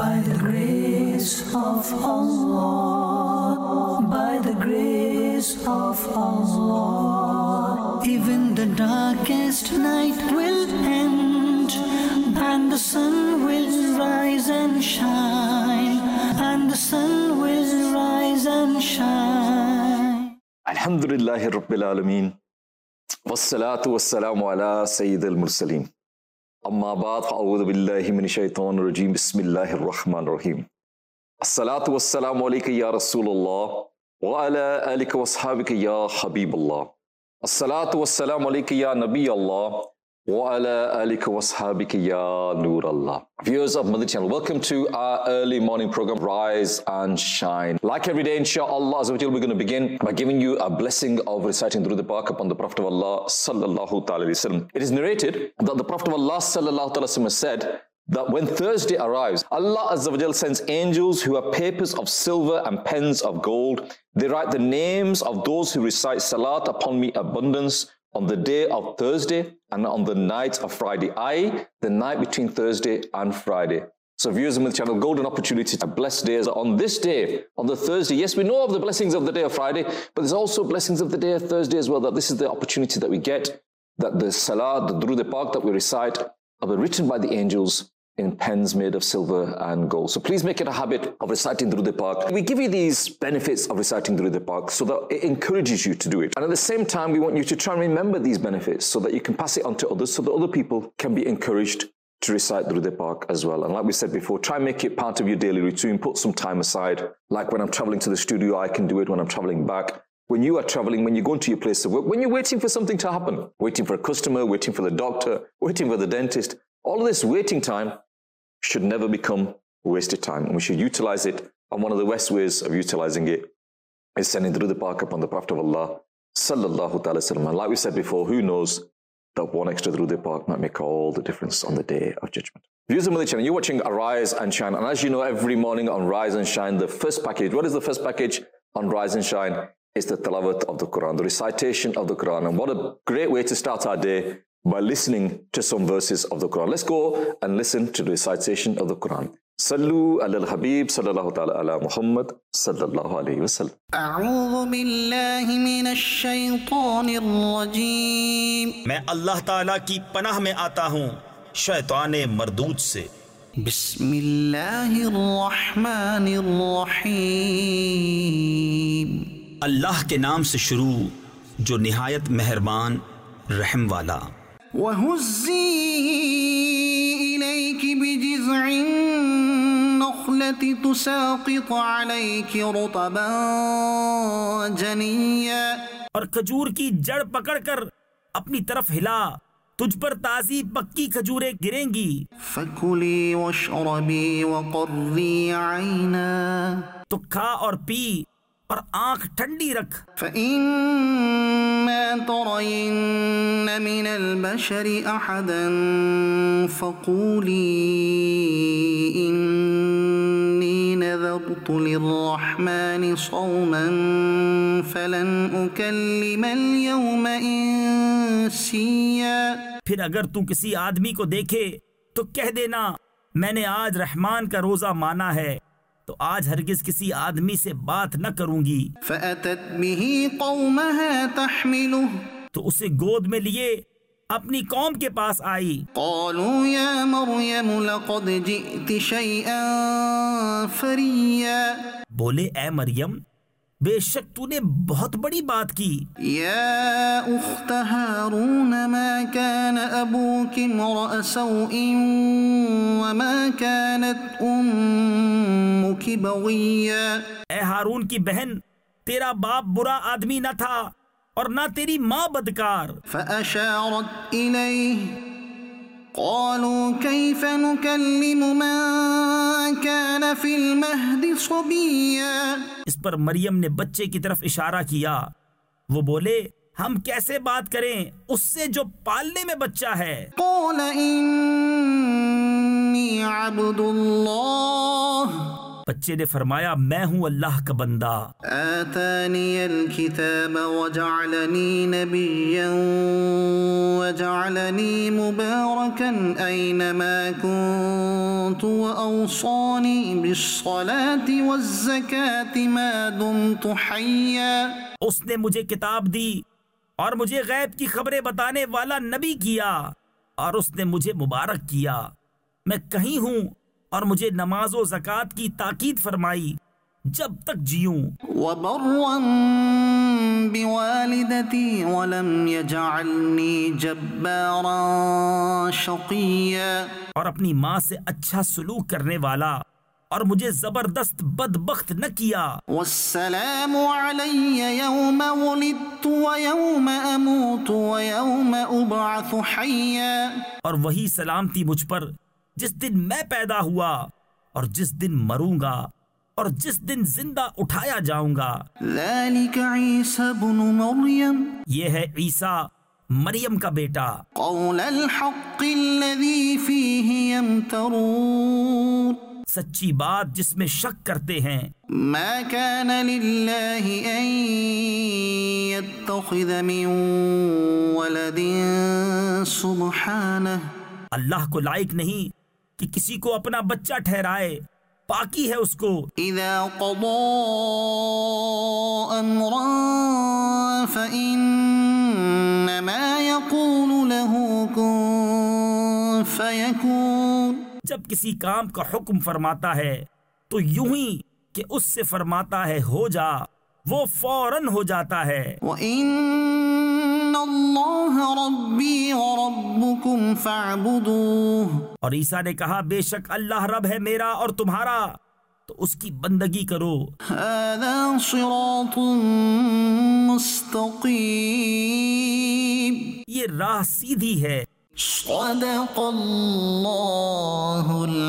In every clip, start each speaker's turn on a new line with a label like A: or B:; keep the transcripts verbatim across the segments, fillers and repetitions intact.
A: By the grace of Allah, by the grace of Allah, even the darkest night will end, and the sun will rise and shine, and the sun will rise and shine.
B: Alhamdulillahi Rabbil Alameen, wassalatu wassalamu ala Sayyidil Mursaleen. Amma ba'd, a'udhu billahi minash shaitanir rajeem, bismillahir rahmanir rahim. Assalatu wassalamu alayka ya Rasulullah, wa ala alika wa ashabika ya Habiballah. Assalatu wassalamu alayka ya Nabi Allah, wa ala alika wa ashabika ya Nur Allah. Viewers of Mother Channel, welcome to our early morning program, Rise and Shine. Like every day, inshallah, we're going to begin by giving you a blessing of reciting through the Park upon the Prophet of Allah sallallahu ta'ala alayhi wa sallam. It is narrated that the Prophet of Allah sallallahu ta'ala alayhi wa sallam said that when Thursday arrives, Allah Azza wa Jal sends angels who have papers of silver and pens of gold. They write the names of those who recite Salat upon me abundance on the day of Thursday and on the night of Friday, that is, the night between Thursday and Friday. So viewers of the channel, golden opportunity, a blessed day on this day, on the Thursday. Yes, we know of the blessings of the day of Friday, but there's also blessings of the day of Thursday as well, that this is the opportunity that we get, that the Salah, the Durood Pak that we recite, are written by the angels in pens made of silver and gold. So please make it a habit of reciting Durood Pak. We give you these benefits of reciting Durood Pak so that it encourages you to do it. And at the same time, we want you to try and remember these benefits so that you can pass it on to others, so that other people can be encouraged to recite Durood Pak as well. And like we said before, try and make it part of your daily routine. Put some time aside. Like when I'm traveling to the studio, I can do it. When I'm traveling back, when you are traveling, when you're going to your place of work, when you're waiting for something to happen, waiting for a customer, waiting for the doctor, waiting for the dentist, all of this waiting time should never become wasted time. And we should utilize it. And one of the best ways of utilizing it is sending Durood Pak upon the Prophet of Allah sallallahu ta'ala sallam. And like we said before, who knows that one extra Durood Pak might make all the difference on the day of judgment. Viewers of Mother Channel, you're watching Rise and Shine. And as you know, every morning on Rise and Shine, the first package, what is the first package on Rise and Shine? It's the tilawat of the Quran, the recitation of the Quran. And what a great way to start our day, by listening to some verses of the Quran. Let's go and listen to the recitation of the Quran. Sallu ala al-Habib sallallahu ta'ala ala Muhammad sallallahu alayhi wa sallam.
A: A'udhu billahi minash shaytanir rajeem.
C: میں اللہ تعالیٰ کی پناہ میں آتا ہوں شیطان مردود سے.
A: بسم اللہ الرحمن الرحیم.
C: اللہ کے نام سے شروع جو نہایت مہربان رحم والا.
A: وَهُزِّي إِلَيْكِ بِجِذْعِ النَّخْلَةِ تُسَاقِطُ عَلَيْكِ رُطَبًا جَنِيًّا.
C: اور کھجور کی جڑ پکڑ کر اپنی طرف ہلا، تجھ پر تازی پکی کھجوریں گریں گی.
A: فَكُلِي وَاشْرَبِي وَقَرِّي عَيْنًا.
C: تو کھا اور پی اور آنکھ ٹھنڈی رکھ.
A: فَإِمَّا تَرَيِنَّ مِنَ الْبَشَرِ أَحَدًا فَقُولِي إِنِّي نَذَرْتُ لِلرَّحْمَنِ صَوْمًا فَلَنْ أُكَلِّمَ الْيَوْمَ إِنسِيًّا.
C: پھر اگر تو کسی آدمی کو دیکھے تو کہہ دینا میں نے آج رحمان کا روزہ مانا ہے، تو آج ہرگز کسی آدمی سے بات نہ کروں گی.
A: فَأَتَتْ بِهِ قَوْمَهَا تَحْمِلُهُ.
C: تو اسے گود میں لیے اپنی قوم کے پاس آئی.
A: قَالُوا يَا مَرْيَمُ لَقَدْ جِئْتِ شَيْئًا فَرِيًّا.
C: بولے اے مریم، بے شک تو نے بہت بڑی بات کی.
A: یا اخت ہارون ما كان ابوك امرأ سوء وما كانت امك بغيا.
C: اے ہارون کی بہن، تیرا باپ برا آدمی نہ تھا اور نہ تیری ماں بدکار.
A: فاشارت الیہ قالوا كيف نكلم من كان في المهد صبيا.
C: اس پر مریم نے بچے کی طرف اشارہ کیا. وہ بولے ہم کیسے بات کریں اس سے جو پالنے میں بچہ ہے.
A: قال إني عبد الله
C: बच्चे ने फरमाया, मैं हूँ अल्लाह का बंदा।
D: आतानियल किताब वजअलनी नबिय्यन वजअलनी मुबारकन ऐनमा कुन्तु वअवसानी बिस्सलाति वज़्ज़काति मा दुम्तु हय्या।
C: उसने मुझे किताब दी और मुझे गैब की खबरें बताने वाला नबी किया, और उसने मुझे मुबारक किया मैं कहीं हूँ, और मुझे नमाज और ज़कात की ताकीद फरमाई जब तक जीऊं।
D: वबर्रन बिवालिदती वलम यजअलनी जब्बारन शक़िय्या।
C: और अपनी माँ से अच्छा सलूक करने वाला, और मुझे जबरदस्त बदबख्त न किया।
D: वस्सलामु अलैया यौम वुलिदतु व यौम अमूतु व यौम उबअसु हय्या।
C: और वही सलामती मुझ पर जिस दिन मैं पैदा हुआ, और जिस दिन मरूंगा, और जिस दिन जिंदा उठाया जाऊंगा।
D: ज़ालिका ईसा इब्नु मरियम,
C: ये है ईसा मरियम का बेटा।
D: क़ौलुल हक़्क़िल्लज़ी फ़ीही यमतरून,
C: सच्ची बात जिसमें शक करते हैं।
D: मा कान लिल्लाहि अन यत्तख़िज़ मिन वलदिन सुब्हानह,
C: अल्लाह को लायक नहीं कि किसी को अपना बच्चा ठहराए, पाकी है उसको।
D: इज़ा क़ज़ा अम्रन फ़इन्नमा यक़ूलु लहू कुन फ़यकून,
C: जब किसी काम का हुक्म फरमाता है तो यूं ही कि उससे फरमाता है हो जा, वो फौरन हो जाता है।
D: व इन्नल्लाह रब्बी व रब्बुकुम फ़अबुदूह,
C: और ईसा ने कहा, बेशक अल्लाह रब है मेरा और तुम्हारा, तो उसकी बंदगी करो।
D: हाज़ा सिरातुम मुस्तक़ीम,
C: ये राह सीधी है।
D: सदक़ल्लाहुल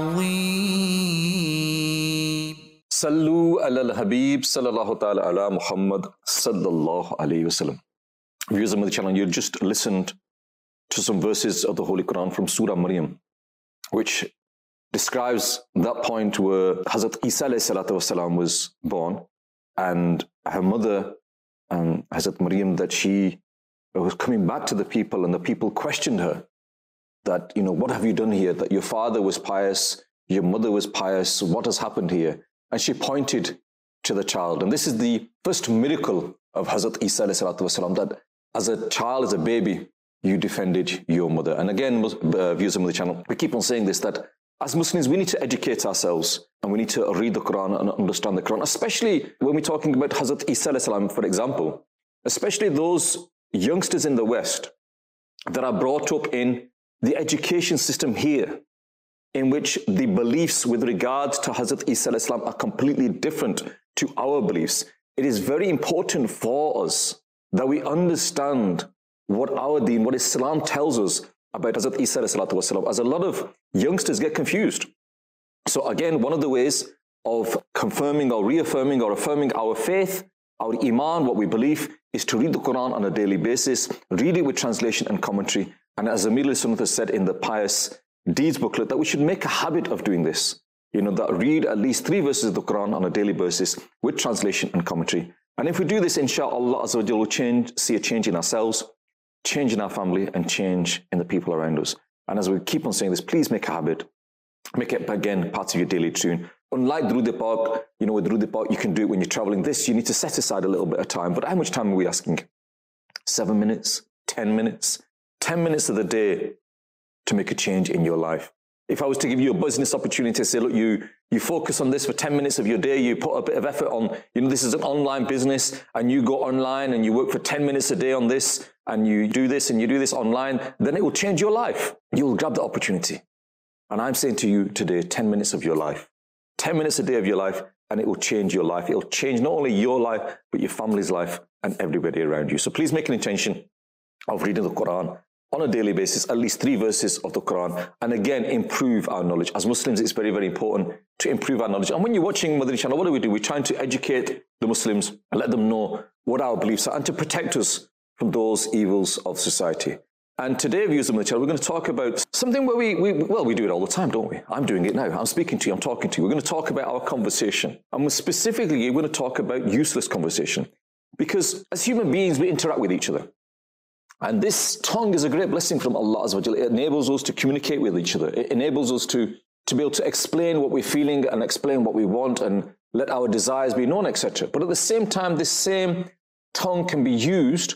D: अज़ीम।
B: सल्लू अलल हबीब सल्लल्लाहु ta'ala ala Muhammad sallallahu alayhi wasallam. Viewers of the channel, you just listened to some verses of the Holy Quran from Surah Maryam, which describes that point where Hazrat Isa alayhi salatu wasalam was born, and her mother, um, Hazrat Maryam, that she was coming back to the people, and the people questioned her that, you know, what have you done here? That your father was pious, your mother was pious, what has happened here? And she pointed to the child. And this is the first miracle of Hazrat Isa alayhi salatu wasalam, that as a child, as a baby, you defended your mother. And again, uh, viewers of the channel, we keep on saying this, that as Muslims, we need to educate ourselves, and we need to read the Quran and understand the Quran, especially when we're talking about Hazrat Isa alayhi salam, for example, especially those youngsters in the West that are brought up in the education system here, in which the beliefs with regards to Hazrat Isa alayhi salam are completely different to our beliefs. It is very important for us that we understand what our deen, what Islam tells us about Hazrat Isa alayhi salam, as a lot of youngsters get confused. So again, one of the ways of confirming or reaffirming or affirming our faith, our iman, what we believe, is to read the Quran on a daily basis, read it with translation and commentary. And as Amir al-Sunnah has said in the Pious Deeds booklet, that we should make a habit of doing this. You know, that read at least three verses of the Quran on a daily basis with translation and commentary. And if we do this, inshallah, Azza wa Jalla will change, see a change in ourselves, change in our family, and change in the people around us. And as we keep on saying this, please make a habit. Make it, again, part of your daily tune. Unlike Durood Pak, you know, with Durood Pak, you can do it when you're traveling. This, you need to set aside a little bit of time. But how much time are we asking? Seven minutes? Ten minutes? Ten minutes of the day to make a change in your life. If I was to give you a business opportunity, say, look, you, you focus on this for ten minutes of your day, you put a bit of effort on, you know, this is an online business, and you go online and you work for ten minutes a day on this, and you do this and you do this online, then it will change your life. You will grab the opportunity. And I'm saying to you today, ten minutes of your life, ten minutes a day of your life, and it will change your life. It will change not only your life, but your family's life and everybody around you. So please make an intention of reading the Quran on a daily basis, at least three verses of the Quran, and again, improve our knowledge. As Muslims, it's very, very important to improve our knowledge. And when you're watching Madani Channel, what do we do? We're trying to educate the Muslims and let them know what our beliefs are, and to protect us from those evils of society. And today, viewers of the channel, we're going to talk about something where we, we, well, we do it all the time, don't we? I'm doing it now. I'm speaking to you. I'm talking to you. We're going to talk about our conversation. And specifically, we're going to talk about useless conversation. Because as human beings, we interact with each other. And this tongue is a great blessing from Allah Azza wa Jalla. It enables us to communicate with each other. It enables us to, to be able to explain what we're feeling and explain what we want and let our desires be known, et cetera. But at the same time, this same tongue can be used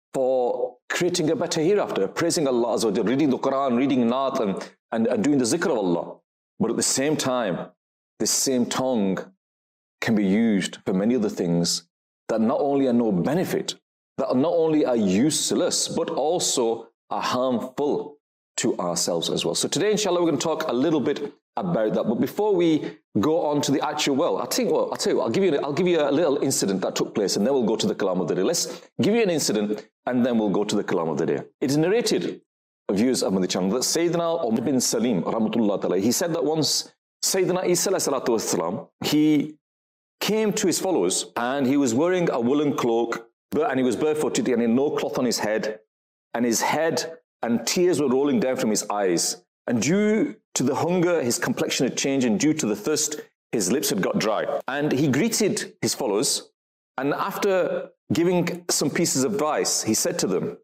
B: for creating a better hereafter, praising Allah Azza wa Jalla, reading the Quran, reading Naat, and, and, and doing the zikr of Allah. But at the same time, this same tongue can be used for many other things that not only are no benefit, that not only are useless, but also are harmful to ourselves as well. So today, inshallah, we're going to talk a little bit about that. But before we go on to the actual, well, I'll tell you what, I'll tell you what, I'll give you, I'll give you a little incident that took place, and then we'll go to the Kalam of the day. Let's give you an incident, and then we'll go to the Kalam of the day. It is narrated, viewers of the channel, that Sayyidina Umar bin Salim, rahmatullah ta'ala, he said that once Sayyidina Isa salatu wasalam, he came to his followers, and he was wearing a woolen cloak, and he was barefooted, and he had no cloth on his head, and his head and tears were rolling down from his eyes. And due to the hunger, his complexion had changed, and due to the thirst, his lips had got dry. And he greeted his followers, and after giving some pieces of advice, he said to them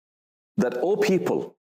B: that, "O people,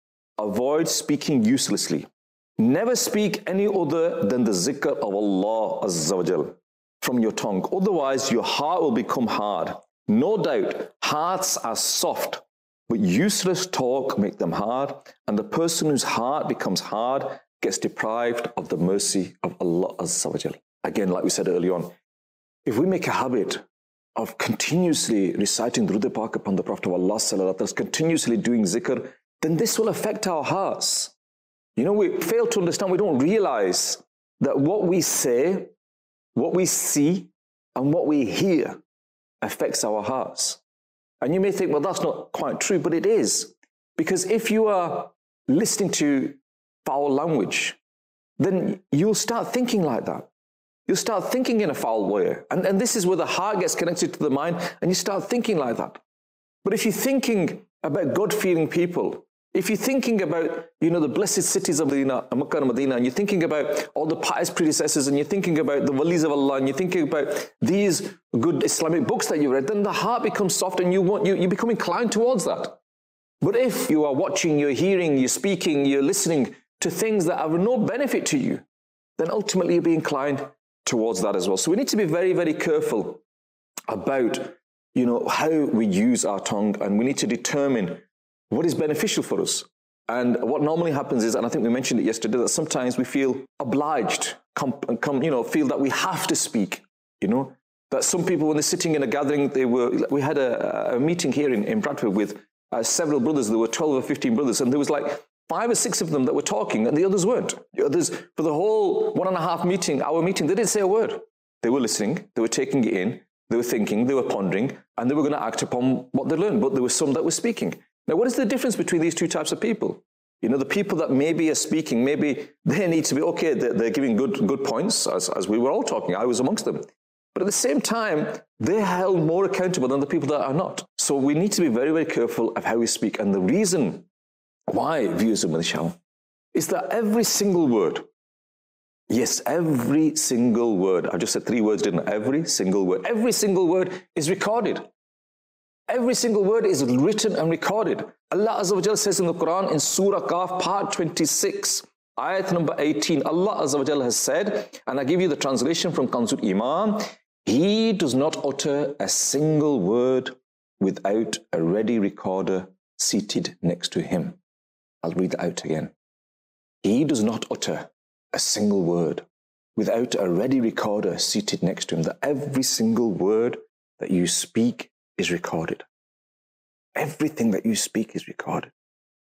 B: avoid speaking uselessly. Never speak any other than the zikr of Allah Azza wa Jal from your tongue. Otherwise, your heart will become hard. No doubt, hearts are soft, but useless talk make them hard, and the person whose heart becomes hard gets deprived of the mercy of Allah Azza wa Jal." Again, like we said earlier on, if we make a habit of continuously reciting Durud Pak upon the Prophet of Allah Sallallahu Alaihi Wasallam, continuously doing zikr, then this will affect our hearts. You know, we fail to understand, we don't realize that what we say, what we see, and what we hear affects our hearts. And you may think, well, that's not quite true, but it is. Because if you are listening to foul language, then you'll start thinking like that. You'll start thinking in a foul way. And, and this is where the heart gets connected to the mind, and you start thinking like that. But if you're thinking about God-fearing people, if you're thinking about, you know, the blessed cities of Medina, Makkah and Medina, and you're thinking about all the pious predecessors, and you're thinking about the walis of Allah, and you're thinking about these good Islamic books that you read, then the heart becomes soft, and you want you, you become inclined towards that. But if you are watching, you're hearing, you're speaking, you're listening to things that have no benefit to you, then ultimately you'll be inclined towards that as well. So we need to be very, very careful about, you know, how we use our tongue, and we need to determine what is beneficial for us. And what normally happens is, and I think we mentioned it yesterday, that sometimes we feel obliged, come, come, you know, feel that we have to speak, you know, that some people, when they're sitting in a gathering, they were, we had a, a meeting here in, in Bradford with uh, several brothers. There were twelve or fifteen brothers, and there was like five or six of them that were talking, and the others weren't. The others, for the whole one and a half meeting, our meeting, they didn't say a word. They were listening, they were taking it in, they were thinking, they were pondering, and they were going to act upon what they learned, but there were some that were speaking. Now, what is the difference between these two types of people? You know, the people that maybe are speaking, maybe they need to be, okay, they're, they're giving good good points, as, as we were all talking. I was amongst them. But at the same time, they're held more accountable than the people that are not. So we need to be very, very careful of how we speak. And the reason why, viewers of the channel, is that every single word, yes, every single word, I just said three words, didn't I? Every single word, every single word is recorded. Every single word is written and recorded. Allah Azza wa Jalla says in the Quran, in Surah Qaf, part twenty-six, ayat number eighteen, Allah Azza wa Jalla has said, and I give you the translation from Kanzul Iman, He does not utter a single word without a ready recorder seated next to him. I'll read that out again. He does not utter a single word without a ready recorder seated next to him. That every single word that you speak is recorded. Everything that you speak is recorded.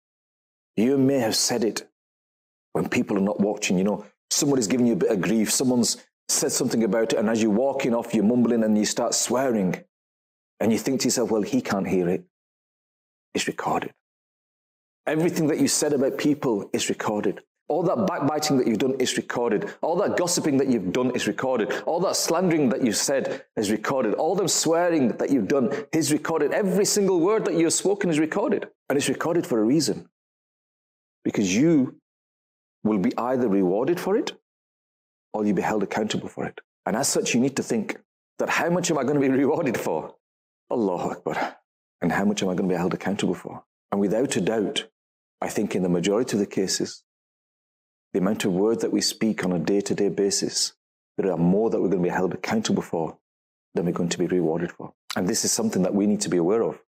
B: You may have said it when people are not watching. You know, somebody's giving you a bit of grief. Someone's said something about it, and as you're walking off, you're mumbling and you start swearing. And you think to yourself, well, he can't hear it. It's recorded. Everything that you said about people is recorded. All that backbiting that you've done is recorded. All that gossiping that you've done is recorded. All that slandering that you've said is recorded. All them swearing that you've done is recorded. Every single word that you've spoken is recorded. And it's recorded for a reason. Because you will be either rewarded for it or you'll be held accountable for it. And as such, you need to think that how much am I going to be rewarded for? Allahu Akbar. And how much am I going to be held accountable for? And without a doubt, I think in the majority of the cases, the amount of words that we speak on a day-to-day basis, there are more that we're going to be held accountable for than we're going to be rewarded for. And this is something that we need to be aware of.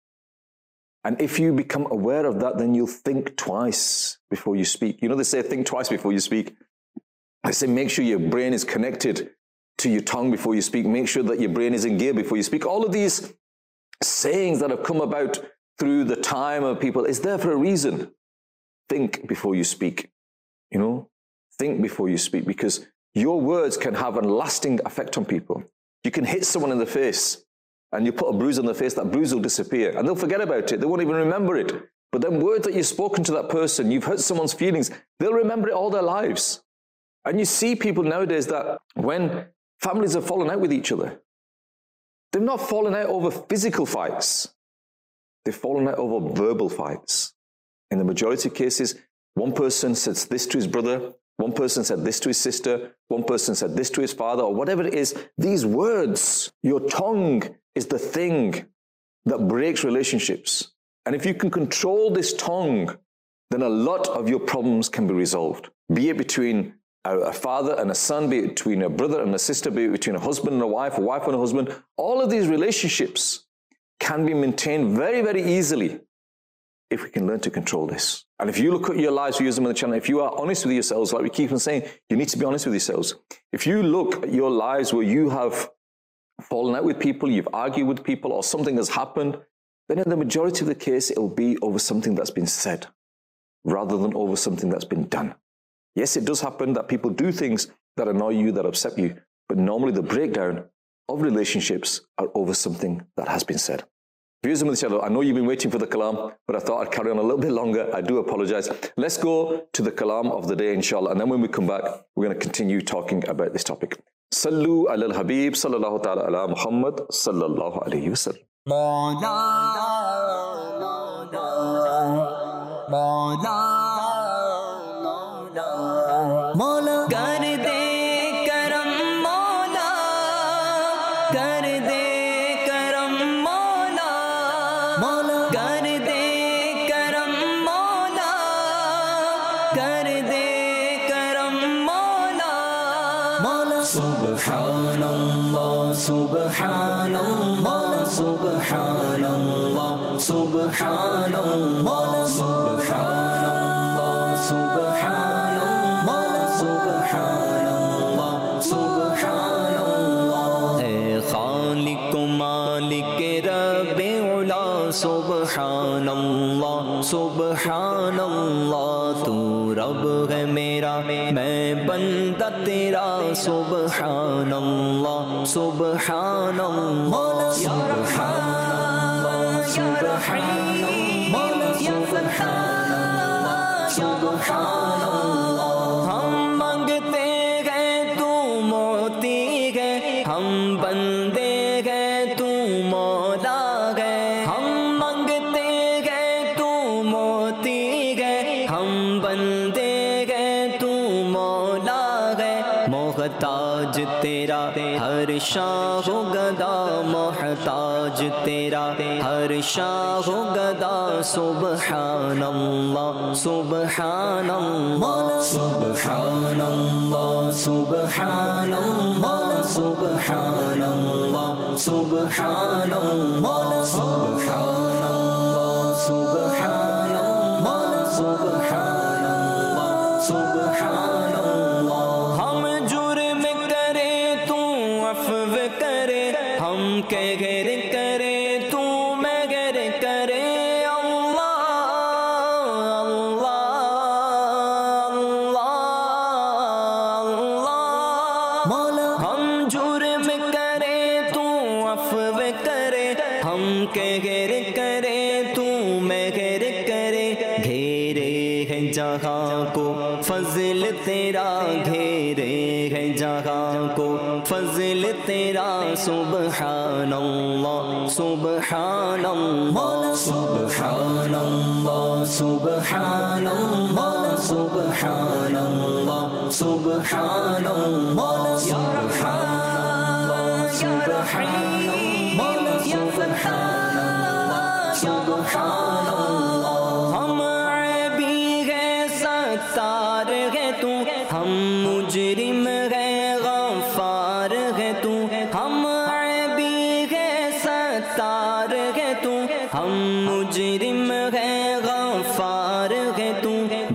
B: And if you become aware of that, then you'll think twice before you speak. You know, they say think twice before you speak. They say make sure your brain is connected to your tongue before you speak. Make sure that your brain is in gear before you speak. All of these sayings that have come about through the time of people is there for a reason. Think before you speak. You know, think before you speak, because your words can have a lasting effect on people. You can hit someone in the face and you put a bruise on their face, that bruise will disappear and they'll forget about it. They won't even remember it. But then words that you've spoken to that person, you've hurt someone's feelings, they'll remember it all their lives. And you see people nowadays that when families have fallen out with each other, they've not fallen out over physical fights. They've fallen out over verbal fights. In the majority of cases, one person says this to his brother, one person said this to his sister, one person said this to his father, or whatever it is. These words, your tongue is the thing that breaks relationships. And if you can control this tongue, then a lot of your problems can be resolved. Be it between a father and a son, be it between a brother and a sister, be it between a husband and a wife, a wife and a husband. All of these relationships can be maintained very, very easily if we can learn to control this. And if you look at your lives, viewers on the channel, if you are honest with yourselves, like we keep on saying, you need to be honest with yourselves. If you look at your lives where you have fallen out with people, you've argued with people, or something has happened, then in the majority of the case, it will be over something that's been said, rather than over something that's been done. Yes, it does happen that people do things that annoy you, that upset you, but normally the breakdown of relationships are over something that has been said. Viewers of the channel, I know you've been waiting for the kalam, but I thought I'd carry on a little bit longer. I do apologize. Let's go to the kalam of the day, inshallah. And then when we come back, we're going to continue talking about this topic. Sallu ala al-Habib, sallallahu ta'ala ala Muhammad, sallallahu alayhi wa sallam.
A: Mawla, kar de karam Mawla, kar de karam Mawla, Mawla, kar de karam Mawla, kar de karam Mawla, Mawla. Subhanallah, Subhanallah, Subhanallah, Subhanallah, Subhanallah, Subhanallah. Subhanallah, Subhanallah, tu Rabb hai mera, main banda tera. Subhanallah, Subhanallah, Subhanallah, Subhanallah, Subhanallah, Subhanallah. Hum mangte hain tu moti hai, hum bande hai tu maula hai. मोहताज तेरा हर शाह गदा, मोहताज तेरा हर शाह गदा. सुबहानल्लाह, सुबहानल्लाह, सुबहानल्लाह, सुबहानल्लाह, सुबहानल्लाह, सुबहानल्लाह, सुबहानल्लाह, सुबहानल्लाह, सुबहानल्लाह, सुबहानल्लाह. हम जुर्म करे तू अफ़्व करे, हम कहर करे तू मगर करे. अल्लाह अल्लाह अल्लाह अल्लाह. हम जुर्म करे तू अफ़्व करे, हम कहर करे तू मगर करे. घेरे हैं जहाँ को फज़ल
E: تیرا گھیرے ہے جہاں کو فضل تیرا سبحان اللہ سبحان اللہ سبحان اللہ سبحان اللہ سبحان اللہ سبحان اللہ سبحان اللہ سبحان اللہ سبحان اللہ سبحان اللہ ہم عیبی ہے ستار ہے تو ہم مجرم ہے غفار ہے تو ہم عیبی ہے ستار ہے تو ہم مجرم ہے غفار ہے تو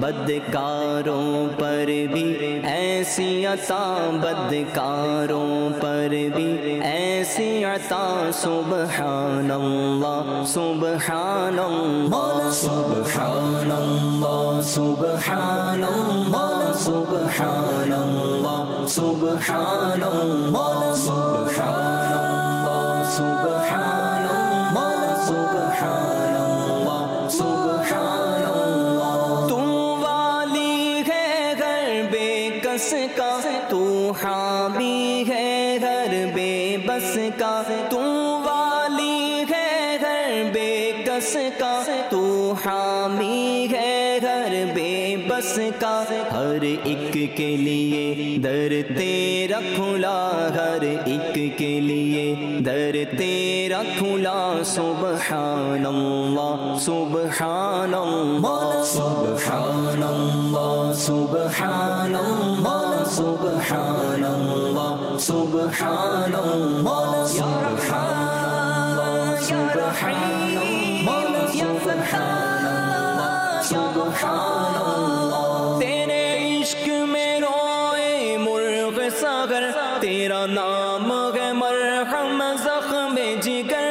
E: بدکاروں پر بھی ایسی عطا بدکاروں پر بھی ایسی عطا سبحان اللہ سبحان اللہ سبحان اللہ سبحان اللہ سبحان اللہ سبحان اللہ سبحان اللہ سبحان اللہ سبحان اللہ سبحان اللہ تو والی ہے گھر بے کس کا تو حامی ہے گھر بے بس کا تو والی ہے گھر بے کس کا تو حامی ہے گھر بے بس کا ہر ایک کے لیے در تیرا کھلا ہر ایک کے لیے در تیرا کھلا سبحان اللہ سبحان اللہ سبحان اللہ سبحان اللہ سبحان اللہ سبحان اللہ سبحان اللہ سبحان اللہ سبحان اللہ سبحان اللہ تیرے عشق میں روئے مرغ ساغر تیرا نام ہے مرحم زخم جگر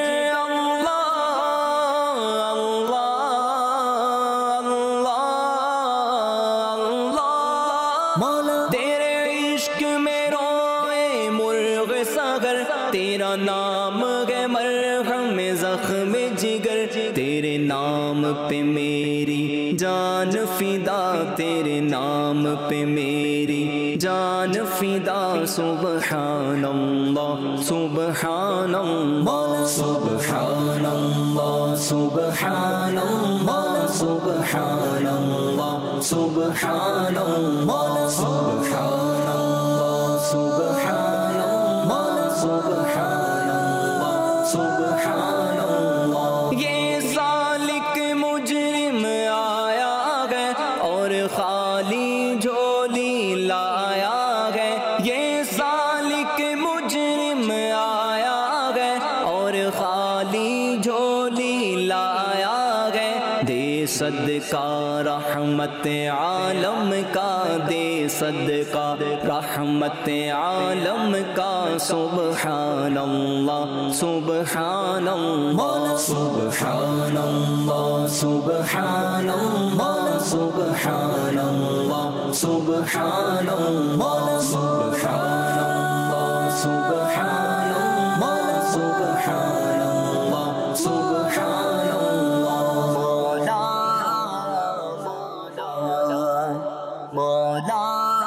E: تیرا نام ہے مرہم زخم جگر تیرے نام پہ میری جان فدا تیرے نام پہ میری جان فدا سبحان اللہ سبحان اللہ سبحان اللہ سبحان اللہ سبحان اللہ سبحان اللہ سبحان اللہ سبحان اللہ سبحان اللہ سبحان اللہ یہ سالک مجرم آیا ہے اور خالی جھولی لایا ہے یہ سالک مجرم آیا ہے اور خالی جھولی لایا ہے دے صدقہ رحمت عالم کا دے صدقہ رحمت عالم کا سبحان اللہ سبحان اللہ سبحان اللہ سبحان اللہ سبحان اللہ سبحان اللہ سبحان اللہ سبحان اللہ سبحان اللہ سبحان اللہ مولا مولا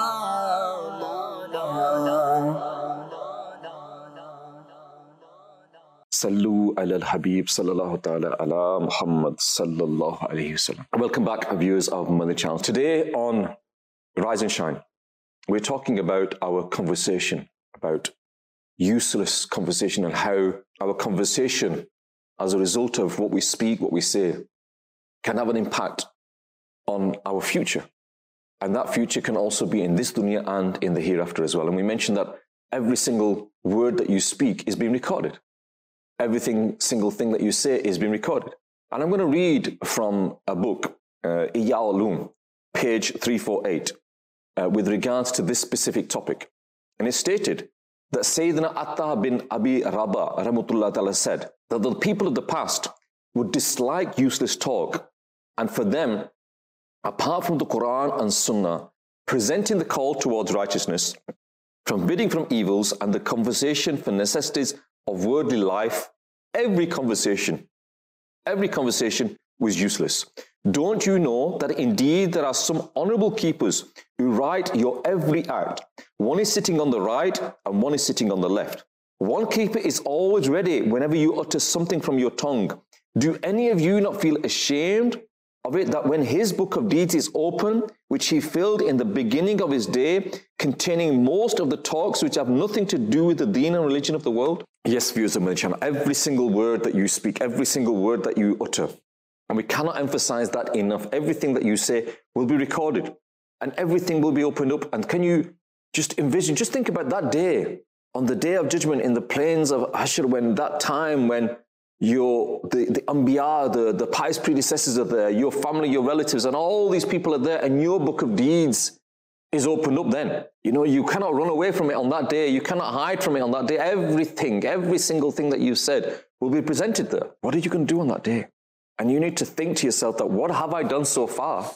B: Sallu ala al-Habib sallallahu ta'ala ala Muhammad sallallahu alayhi wa sallam. Welcome back, viewers of Mother Channel. Today on Rise and Shine, we're talking about our conversation, about useless conversation and how our conversation, as a result of what we speak, what we say, can have an impact on our future. And that future can also be in this dunya and in the hereafter as well. And we mentioned that every single word that you speak is being recorded. Everything, single thing that you say is being recorded. And I'm going to read from a book, uh, Ihya Ulum, page three forty-eight, uh, with regards to this specific topic. And it's stated that Sayyidina Atta bin Abi Rabah, rahmatullah ta'ala, said that the people of the past would dislike useless talk, and for them, apart from the Quran and Sunnah, presenting the call towards righteousness, forbidding from evils, and the conversation for necessities of worldly life, every conversation, every conversation was useless. Don't you know that indeed there are some honorable keepers who write your every act? One is sitting on the right and one is sitting on the left. One keeper is always ready whenever you utter something from your tongue. Do any of you not feel ashamed of it that when his book of deeds is open, which he filled in the beginning of his day, containing most of the talks which have nothing to do with the deen and religion of the world? Yes, viewers of my channel, every single word that you speak, every single word that you utter, and we cannot emphasize that enough, everything that you say will be recorded and everything will be opened up. And can you just envision, just think about that day, on the day of judgment in the plains of Hashr, when that time when your the, the Anbiya, the, the pious predecessors are there, your family, your relatives, and all these people are there, and your book of deeds is opened up then. You know, you cannot run away from it on that day. You cannot hide from it on that day. Everything, every single thing that you said will be presented there. What are you going to do on that day? And you need to think to yourself that, what have I done so far?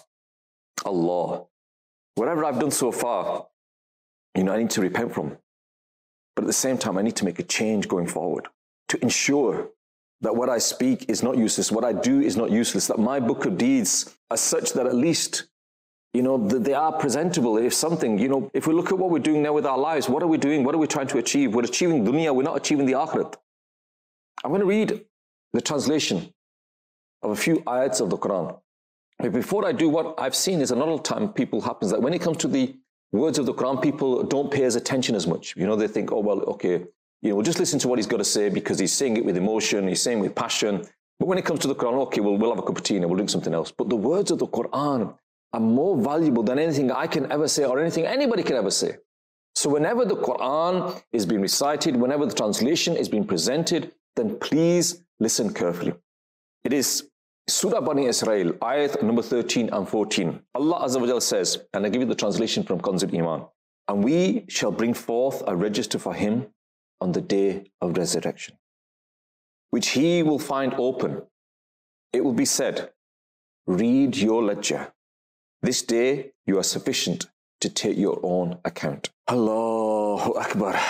B: Allah, whatever I've done so far, you know, I need to repent from. But at the same time, I need to make a change going forward to ensure that what I speak is not useless, what I do is not useless, that my book of deeds are such that at least, you know, that they are presentable. If something, you know, if we look at what we're doing now with our lives, what are we doing? What are we trying to achieve? We're achieving dunya, we're not achieving the akhirat. I'm going to read the translation of a few ayats of the Quran. But before I do, what I've seen is a lot of time people happens that when it comes to the words of the Quran, people don't pay as attention as much. You know, they think, oh, well, okay, you know, we'll just listen to what he's got to say because he's saying it with emotion, he's saying it with passion. But when it comes to the Quran, okay, well, we'll have a cup of tea and we'll drink something else. But the words of the Quran are more valuable than anything I can ever say or anything anybody can ever say. So whenever the Quran is being recited, whenever the translation is being presented, then please listen carefully. It is Surah Bani Israel, ayat number thirteen and fourteen. Allah Azza wa Jal says, and I give you the translation from Kanzul Iman, and we shall bring forth a register for him on the day of resurrection, which he will find open. It will be said, read your ledger. This day you are sufficient to take your own account. Allahu Akbar.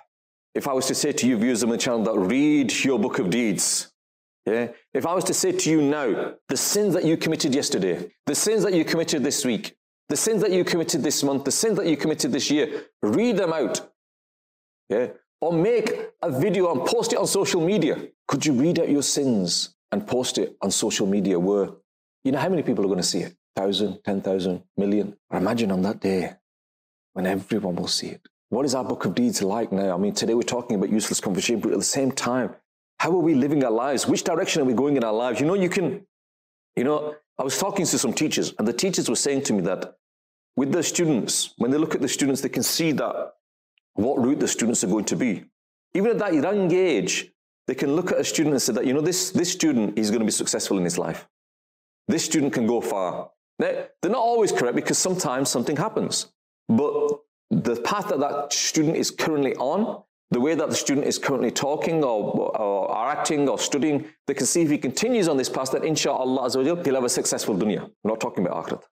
B: If I was to say to you, viewers of my channel, that read your book of deeds, yeah? If I was to say to you now, the sins that you committed yesterday, the sins that you committed this week, the sins that you committed this month, the sins that you committed this year, read them out. Yeah? Or make a video and post it on social media. Could you read out your sins and post it on social media where, you know, how many people are going to see it? Thousand, ten thousand, million? Or imagine on that day when everyone will see it. What is our book of deeds like now? I mean, today we're talking about useless conversation, but at the same time, how are we living our lives? Which direction are we going in our lives? You know, you can, you know, I was talking to some teachers and the teachers were saying to me that with the students, when they look at the students, they can see that what route the students are going to be. Even at that young age, they can look at a student and say that, you know, this, this student is going to be successful in his life. This student can go far. They're, they're not always correct because sometimes something happens. But the path that that student is currently on, the way that the student is currently talking or, or, or acting or studying, they can see if he continues on this path that inshallah azza wa jal, he'll have a successful dunya. We're not talking about akhirat.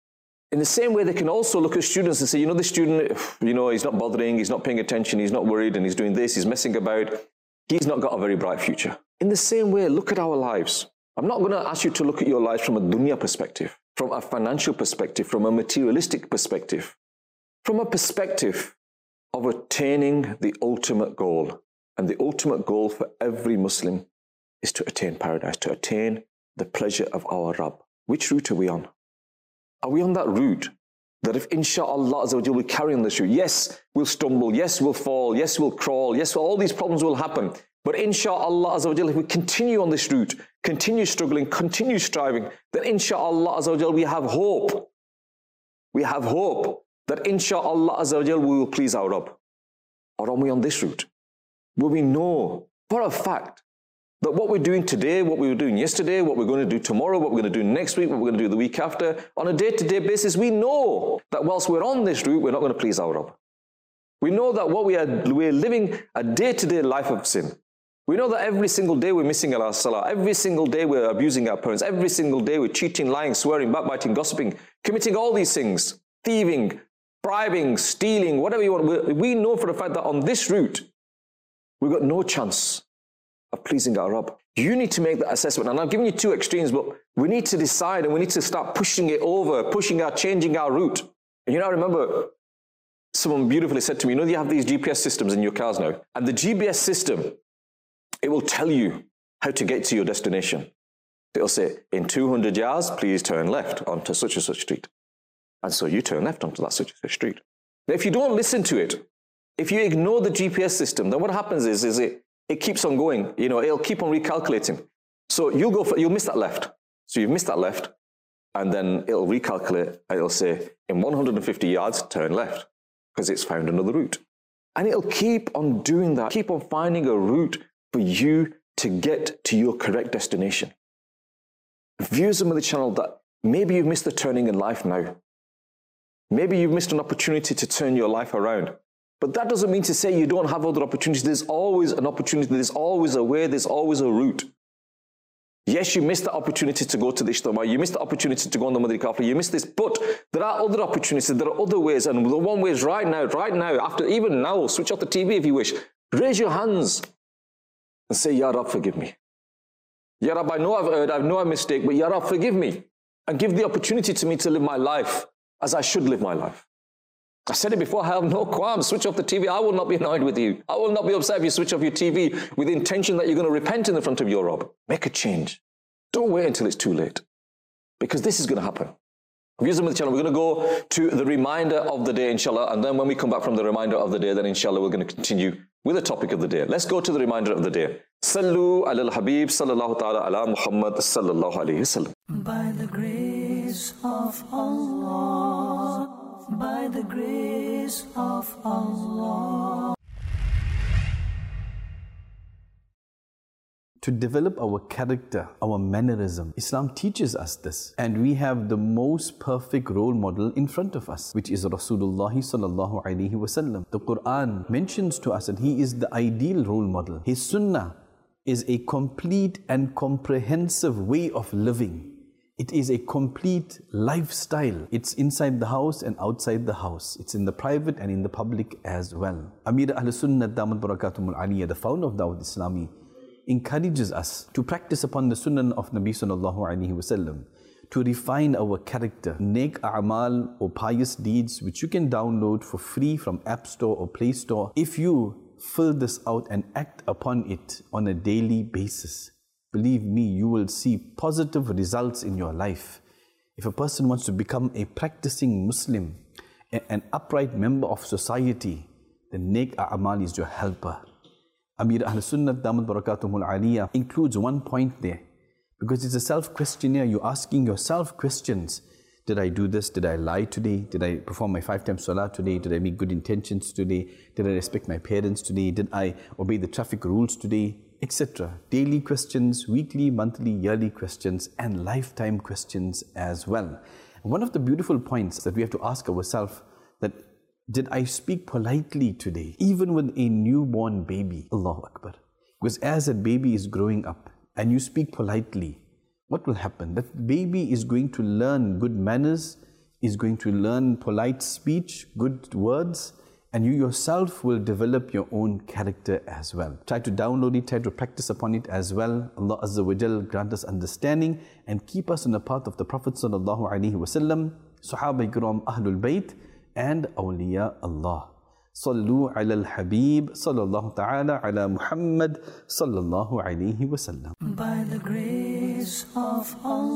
B: In the same way, they can also look at students and say, you know, this student, you know, he's not bothering, he's not paying attention, he's not worried, and he's doing this, he's messing about. He's not got a very bright future. In the same way, look at our lives. I'm not going to ask you to look at your lives from a dunya perspective, from a financial perspective, from a materialistic perspective, from a perspective of attaining the ultimate goal. And the ultimate goal for every Muslim is to attain paradise, to attain the pleasure of our Rabb. Which route are we on? Are we on that route that if insha'Allah we carry on this route, yes, we'll stumble, yes, we'll fall, yes, we'll crawl, yes, all these problems will happen. But insha'Allah, if we continue on this route, continue struggling, continue striving, then insha'Allah, we have hope. We have hope that insha'Allah, we will please our Rabb. Or are we on this route, where we know for a fact that what we're doing today, what we were doing yesterday, what we're going to do tomorrow, what we're going to do next week, what we're going to do the week after, on a day-to-day basis, we know that whilst we're on this route, we're not going to please our Rabb. We know that what we are, we're living a day-to-day life of sin. We know that every single day we're missing our salah, every single day we're abusing our parents, every single day we're cheating, lying, swearing, backbiting, gossiping, committing all these things, thieving, bribing, stealing, whatever you want. We know for a fact that on this route, we've got no chance of pleasing our Rabb? You need to make that assessment. And I've given you two extremes, but we need to decide and we need to start pushing it over, pushing our, changing our route. And you know, I remember someone beautifully said to me, you know, you have these G P S systems in your cars now, and the G P S system, it will tell you how to get to your destination. It'll say, in two hundred yards, please turn left onto such and such street. And so you turn left onto that such and such street. Now, if you don't listen to it, if you ignore the G P S system, then what happens is, is it, it keeps on going. You know, it'll keep on recalculating. So you'll go for, you'll miss that left. So you've missed that left, and then it'll recalculate, and it'll say, in one hundred fifty yards, turn left, because it's found another route. And it'll keep on doing that, keep on finding a route for you to get to your correct destination. Viewers of the channel, that maybe you've missed a turning in life now. Maybe you've missed an opportunity to turn your life around. But that doesn't mean to say you don't have other opportunities. There's always an opportunity. There's always a way. There's always a route. Yes, you missed the opportunity to go to the Ijtima. You missed the opportunity to go on the Madri Qafla. You missed this. But there are other opportunities. There are other ways. And the one way is right now, right now, after even now, switch off the T V if you wish. Raise your hands and say, Ya Rab, forgive me. Ya Rab, I know I've erred. I know I've mistake, but Ya Rab, forgive me. And give the opportunity to me to live my life as I should live my life. I said it before, I have no qualms. Switch off the T V. I will not be annoyed with you. I will not be upset if you switch off your T V with the intention that you're going to repent in the front of your Rabb. Make a change. Don't wait until it's too late, because this is going to happen. Viewers of the channel, we're going to go to the reminder of the day, inshallah. And then when we come back from the reminder of the day, then inshallah, we're going to continue with the topic of the day. Let's go to the reminder of the day. Sallu ala al-Habib sallallahu ta'ala ala Muhammad sallallahu alayhi wasallam.
A: By the grace of Allah, by the grace of Allah.
F: To develop our character, our mannerism, Islam teaches us this. And we have the most perfect role model in front of us, which is Rasulullah sallallahu alaihi wasallam. The Quran mentions to us that he is the ideal role model. His sunnah is a complete and comprehensive way of living. It is a complete lifestyle. It's inside the house and outside the house. It's in the private and in the public as well. Amir Ahl Sunnah Damat Barakatumul Aliyah, the founder of Dawud Islami, encourages us to practice upon the sunnah of Nabi sallallahu alaihi wasallam, to refine our character, Nek a'mal or pious deeds, which you can download for free from App Store or Play Store. If you fill this out and act upon it on a daily basis, believe me, you will see positive results in your life. If a person wants to become a practicing Muslim, an upright member of society, then Nek a'mal is your helper. Amir Ahl Sunnah Damat Barakatumul Aliyah includes one point there, because it's a self-questionnaire. You're asking yourself questions. Did I do this? Did I lie today? Did I perform my five times salah today? Did I make good intentions today? Did I respect my parents today? Did I obey the traffic rules today? Etc. Daily questions, weekly, monthly, yearly questions, and lifetime questions as well. And one of the beautiful points that we have to ask ourselves, that did I speak politely today, even with a newborn baby? Allahu Akbar. Because as a baby is growing up and you speak politely, what will happen? That baby is going to learn good manners, is going to learn polite speech, good words, and you yourself will develop your own character as well. Try to download it, try to practice upon it as well. Allah Azza wa Jal grant us understanding and keep us on the path of the Prophet sallallahu alaihi wasallam, Sahaba Ikram, Ahlul Bayt, and awliya Allah. Sallu ala al-Habib sallallahu ta'ala ala Muhammad sallallahu alayhi wasallam.
A: By the grace of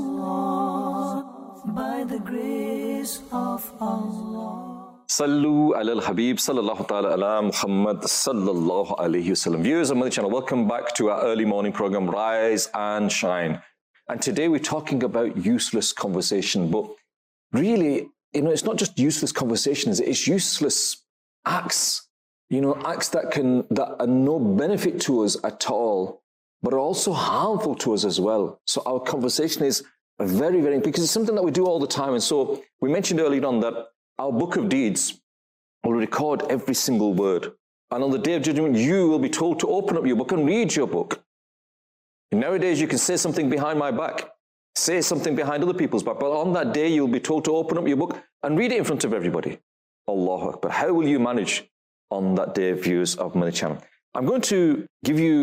A: Allah, by the grace of Allah.
B: Sallu ala al-Habib sallallahu ta'ala ala Muhammad sallallahu alayhi wasallam. Viewers of Madri Channel, welcome back to our early morning program, Rise and Shine. And today we're talking about useless conversation, but really, you know, it's not just useless conversations, it's useless acts, you know, acts that can, that are no benefit to us at all, but are also harmful to us as well. So our conversation is very, very important, because it's something that we do all the time. And so we mentioned earlier on that our book of deeds will record every single word. And on the day of judgment, you will be told to open up your book and read your book. And nowadays, you can say something behind my back, say something behind other people's back, but on that day, you'll be told to open up your book and read it in front of everybody. Allahu Akbar. How will you manage on that day, viewers of Madri Channel? I'm going to give you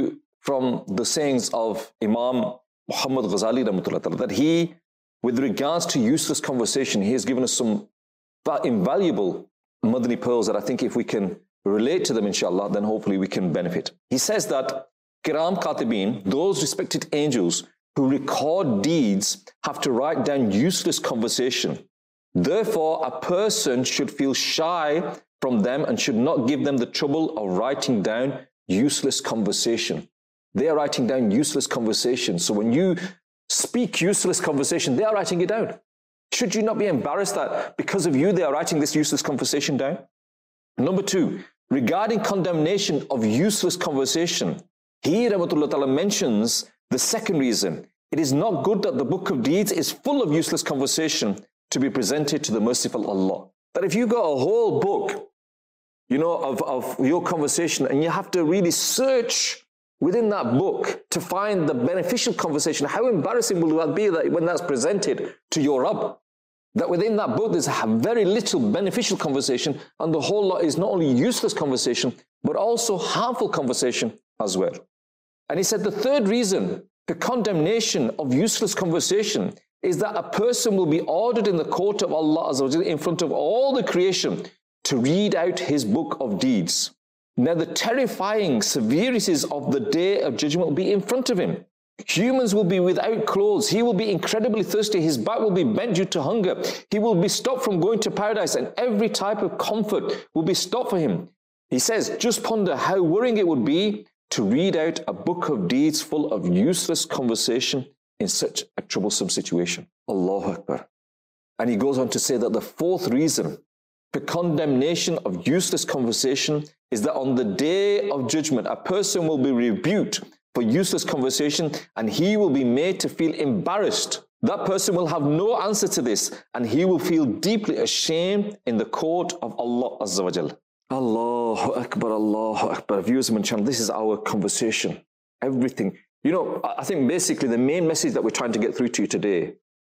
B: from the sayings of Imam Muhammad Ghazali that he, with regards to useless conversation, he has given us some invaluable Madani pearls that I think if we can relate to them, inshallah, then hopefully we can benefit. He says that Kiram Katibin, those respected angels who record deeds, have to write down useless conversation. Therefore, a person should feel shy from them and should not give them the trouble of writing down useless conversation. They are writing down useless conversation. So when you speak useless conversation, they are writing it down. Should you not be embarrassed that because of you, they are writing this useless conversation down? Number two, regarding condemnation of useless conversation, he, Rahmatullah Ta'ala, mentions the second reason. It is not good that the book of deeds is full of useless conversation to be presented to the merciful Allah. That if you got a whole book, you know, of, of your conversation, and you have to really search within that book to find the beneficial conversation, how embarrassing will that be that when that's presented to your Rabb? That within that book there's a very little beneficial conversation, and the whole lot is not only useless conversation, but also harmful conversation as well. And he said the third reason for condemnation of useless conversation is that a person will be ordered in the court of Allah Azza wa Jalla in front of all the creation to read out his book of deeds. Now the terrifying severities of the day of judgment will be in front of him. Humans will be without clothes. He will be incredibly thirsty. His back will be bent due to hunger. He will be stopped from going to paradise, and every type of comfort will be stopped for him. He says, just ponder how worrying it would be to read out a book of deeds full of useless conversation in such a troublesome situation. Allahu Akbar. And he goes on to say that the fourth reason for condemnation of useless conversation is that on the day of judgment, a person will be rebuked for useless conversation, and he will be made to feel embarrassed. That person will have no answer to this, and he will feel deeply ashamed in the court of Allah Azza wa Jalla. Allahu Akbar, Allahu Akbar. Viewers of my channel, this is our conversation. Everything. You know, I think basically the main message that we're trying to get through to you today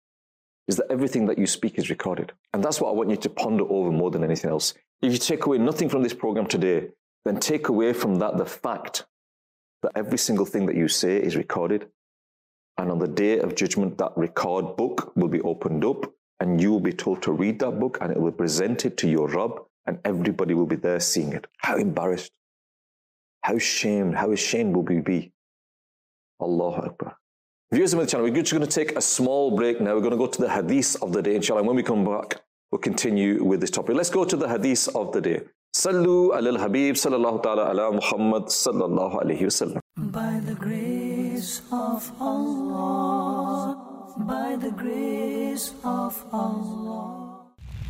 B: is that everything that you speak is recorded. And that's what I want you to ponder over more than anything else. If you take away nothing from this program today, then take away from that the fact that every single thing that you say is recorded. And on the day of judgment, that record book will be opened up, and you will be told to read that book, and it will be presented to your Rabb, and everybody will be there seeing it. How embarrassed, how shamed, how ashamed will we be? Allahu Akbar. Viewers of the channel, we're just going to take a small break now. We're going to go to the hadith of the day, inshallah. And when we come back, we'll continue with this topic. Let's go to the hadith of the day. Sallu ala al-Habib sallallahu ta'ala ala Muhammad sallallahu alayhi wa sallam.
A: By the grace of Allah, by the grace of Allah.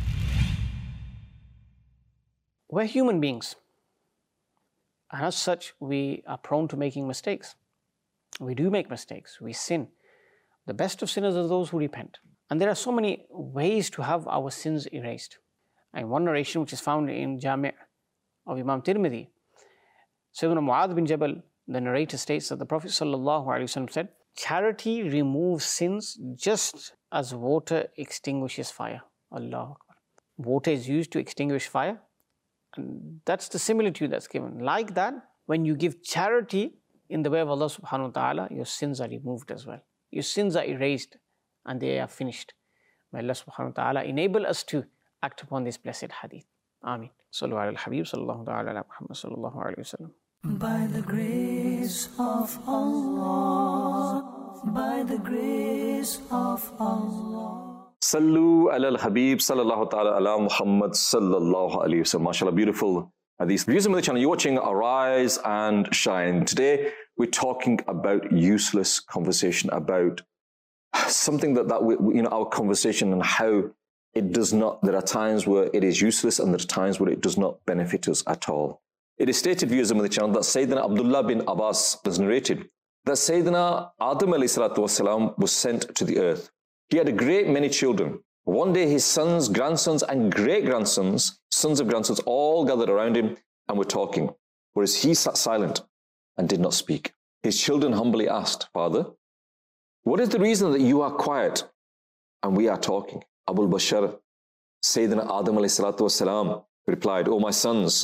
G: We're human beings, and as such, we are prone to making mistakes. We do make mistakes, we sin. The best of sinners are those who repent. And there are so many ways to have our sins erased. And one narration which is found in Jami' of Imam Tirmidhi, Sayyidina Mu'adh bin Jabal, the narrator states that the Prophet ﷺ said, charity removes sins just as water extinguishes fire. Allahu Akbar. Water is used to extinguish fire. And that's the similitude that's given. Like that, when you give charity in the way of Allah subhanahu wa ta'ala, your sins are removed as well. Your sins are erased and they are finished. May Allah subhanahu wa ta'ala enable us to act upon this blessed hadith. Ameen. Sallu ala al-Habib sallallahu ta'ala ala Muhammad sallallahu alayhi wa sallam.
A: By the grace of Allah, by the grace of Allah.
B: Sallu ala al-Habib sallallahu ta'ala ala Muhammad sallallahu alayhi wa sallam. MashaAllah, beautiful hadith. Viewers of the channel, you're watching Arise and Shine. Today, we're talking about useless conversation, about something that, that we, you know, our conversation and how it does not, there are times where it is useless and there are times where it does not benefit us at all. It is stated, viewers of the channel, that Sayyidina Abdullah bin Abbas was narrated that Sayyidina Adam alayhi salatu wasalam was sent to the earth. He had a great many children. One day his sons, grandsons and great-grandsons, sons of grandsons, all gathered around him and were talking, whereas he sat silent and did not speak. His children humbly asked, Father, what is the reason that you are quiet and we are talking? Abul Bashar, Sayyidina Adam alayhi salatu wasalam, replied, O my sons,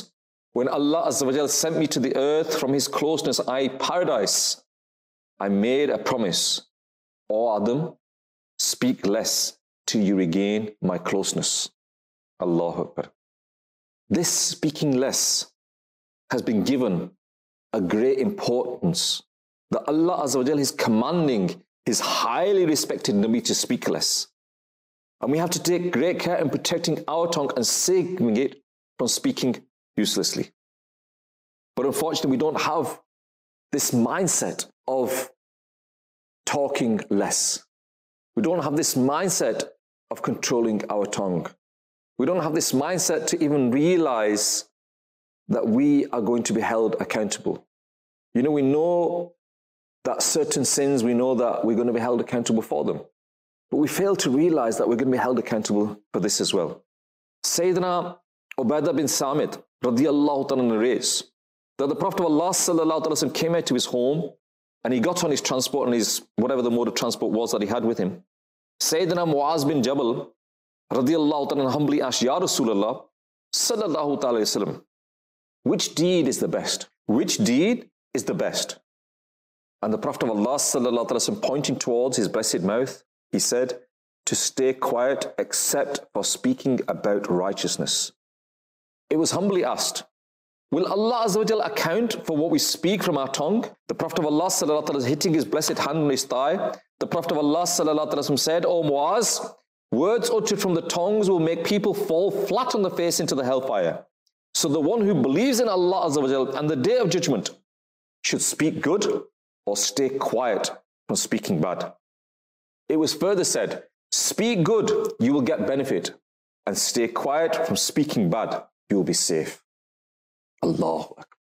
B: When Allah Azza wa Jal sent me to the earth from His closeness, I paradise, I made a promise. O Adam, speak less till you regain my closeness. Allahu Akbar. This speaking less has been given a great importance, that Allah Azza wa Jal is commanding His highly respected Nabi to speak less. And we have to take great care in protecting our tongue and saving it from speaking uselessly. But unfortunately, we don't have this mindset of talking less. We don't have this mindset of controlling our tongue. We don't have this mindset to even realize that we are going to be held accountable. You know, we know that certain sins, we know that we're going to be held accountable for them. But we fail to realize that we're going to be held accountable for this as well. Sayyidina Ubadah bin Samit radiyallahu ta'ala narrates that the Prophet of Allah sallallahu alaihi wasallam came out to his home and he got on his transport and his whatever the mode of transport was that he had with him. Sayyidina Muaz bin Jabal radiyallahu ta'ala humbly asked, Ya Rasulullah sallallahu ta'ala wasallam, which deed is the best? Which deed is the best? And the Prophet of Allah sallallahu alaihi wasallam, pointing towards his blessed mouth, he said, to stay quiet except for speaking about righteousness. It was humbly asked, will Allah Azza wa Jal account for what we speak from our tongue? The Prophet of Allah sallallahu alaihi wasallam, hitting his blessed hand on his thigh, the Prophet of Allah sallallahu alaihi wasallam said, O Muaz, words uttered from the tongues will make people fall flat on the face into the hellfire. So the one who believes in Allah Azza wa Jal and the day of judgment should speak good or stay quiet from speaking bad. It was further said, speak good, you will get benefit, and stay quiet from speaking bad, you will be safe. Allahu Akbar.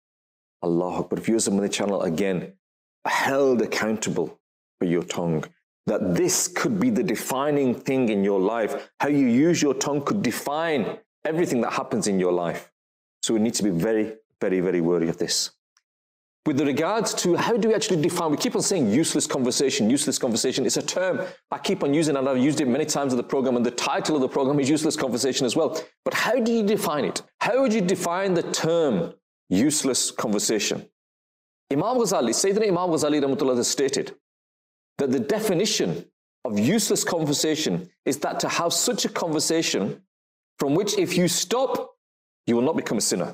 B: Allahu Akbar. Viewers on the channel, again, held accountable for your tongue. That this could be the defining thing in your life. How you use your tongue could define everything that happens in your life. So we need to be very, very, very wary of this. With regards to how do we actually define, we keep on saying useless conversation, useless conversation. It's a term I keep on using and I've used it many times in the program, and the title of the program is useless conversation as well. But how do you define it? How would you define the term useless conversation? Imam Ghazali, Sayyidina Imam Ghazali Rahmatullah has stated that the definition of useless conversation is that to have such a conversation from which if you stop, you will not become a sinner.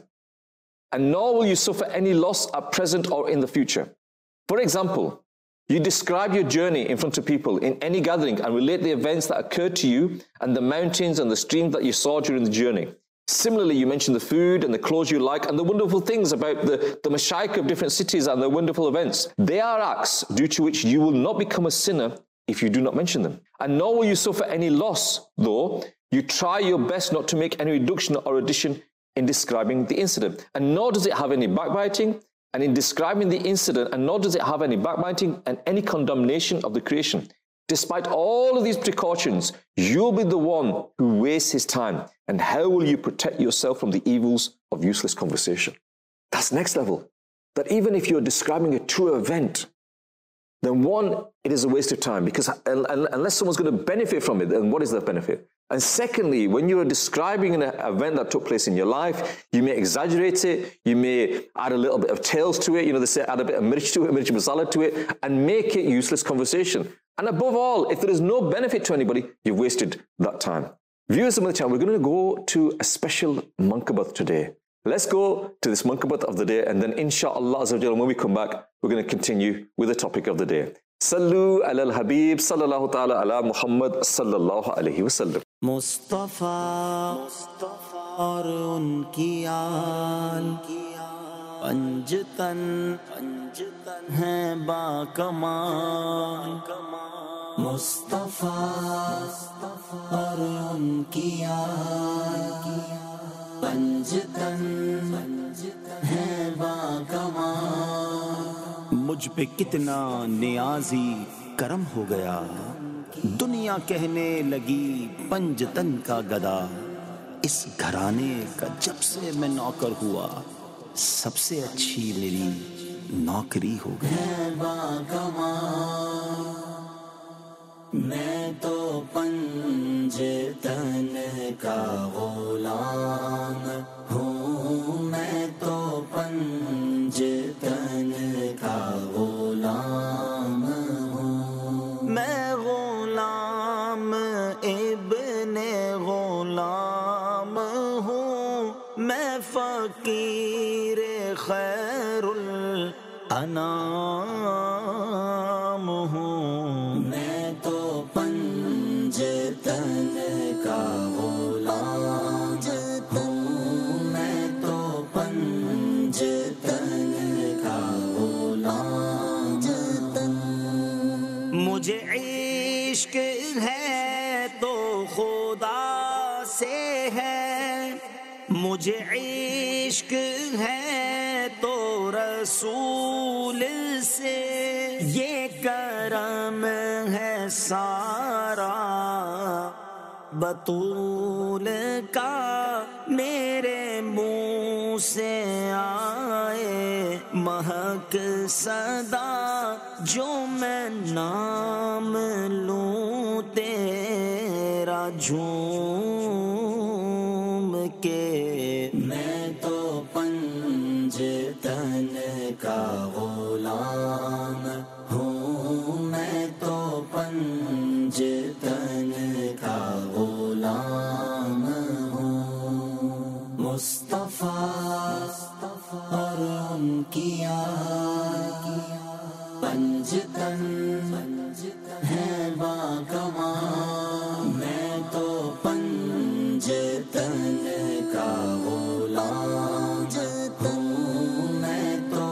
B: And nor will you suffer any loss at present or in the future. For example, you describe your journey in front of people in any gathering and relate the events that occurred to you and the mountains and the streams that you saw during the journey. Similarly, you mention the food and the clothes you like and the wonderful things about the, the mashayikh of different cities and their wonderful events. They are acts due to which you will not become a sinner if you do not mention them. And nor will you suffer any loss, though you try your best not to make any reduction or addition in describing the incident. And nor does it have any backbiting, and in describing the incident, and nor does it have any backbiting and any condemnation of the creation. Despite all of these precautions, you'll be the one who wastes his time. And how will you protect yourself from the evils of useless conversation? That's next level. That even if you're describing a true event, then one, it is a waste of time, because unless someone's going to benefit from it, then what is the benefit? And secondly, when you are describing an event that took place in your life, you may exaggerate it, you may add a little bit of tails to it, you know, they say add a bit of mirch to it, mirch masala to it, and make it useless conversation. And above all, if there is no benefit to anybody, you've wasted that time. Viewers of the channel, we're going to go to a special mankabat today. Let's go to this mankabat of the day, and then inshaAllah, when we come back, we're going to continue with the topic of the day. Sallu ala al-Habib sallallahu ta'ala ala Muhammad sallallahu alayhi wa sallam.
E: Mustafa aur unki aal panjtan hai ba kamal. Mustafa aur unki aal panjtan hai ba kamal. मुझ पे कितना नियाजी करम हो गया, दुनिया कहने लगी पंजतन का गदा। इस घराने का जब से मैं नौकर हुआ, सबसे अच्छी मेरी नौकरी हो गई। मैं तो पंजतन का गुलाम हूँ, मैं خیر الانام ہوں،
A: میں تو پنجتن کا غلام ہوں، میں تو پنجتن کا غلام ہوں۔
E: مجھے عشق ہے تو خدا سے ہے، مجھے عشق ہے تو رسول سے، یہ کرم ہے سارا بطول کا، میرے منہ سے آئے مہک صدا، جو میں نام لوں تیرا جھوم کے،
A: میں تو پنجتن کا غلام ہوں، میں تو پنجتن کا غلام ہوں۔ مصطفیٰ اور ان کی پنجتن ہے باکمال، میں تو پنجتن کا غلام ہوں، میں تو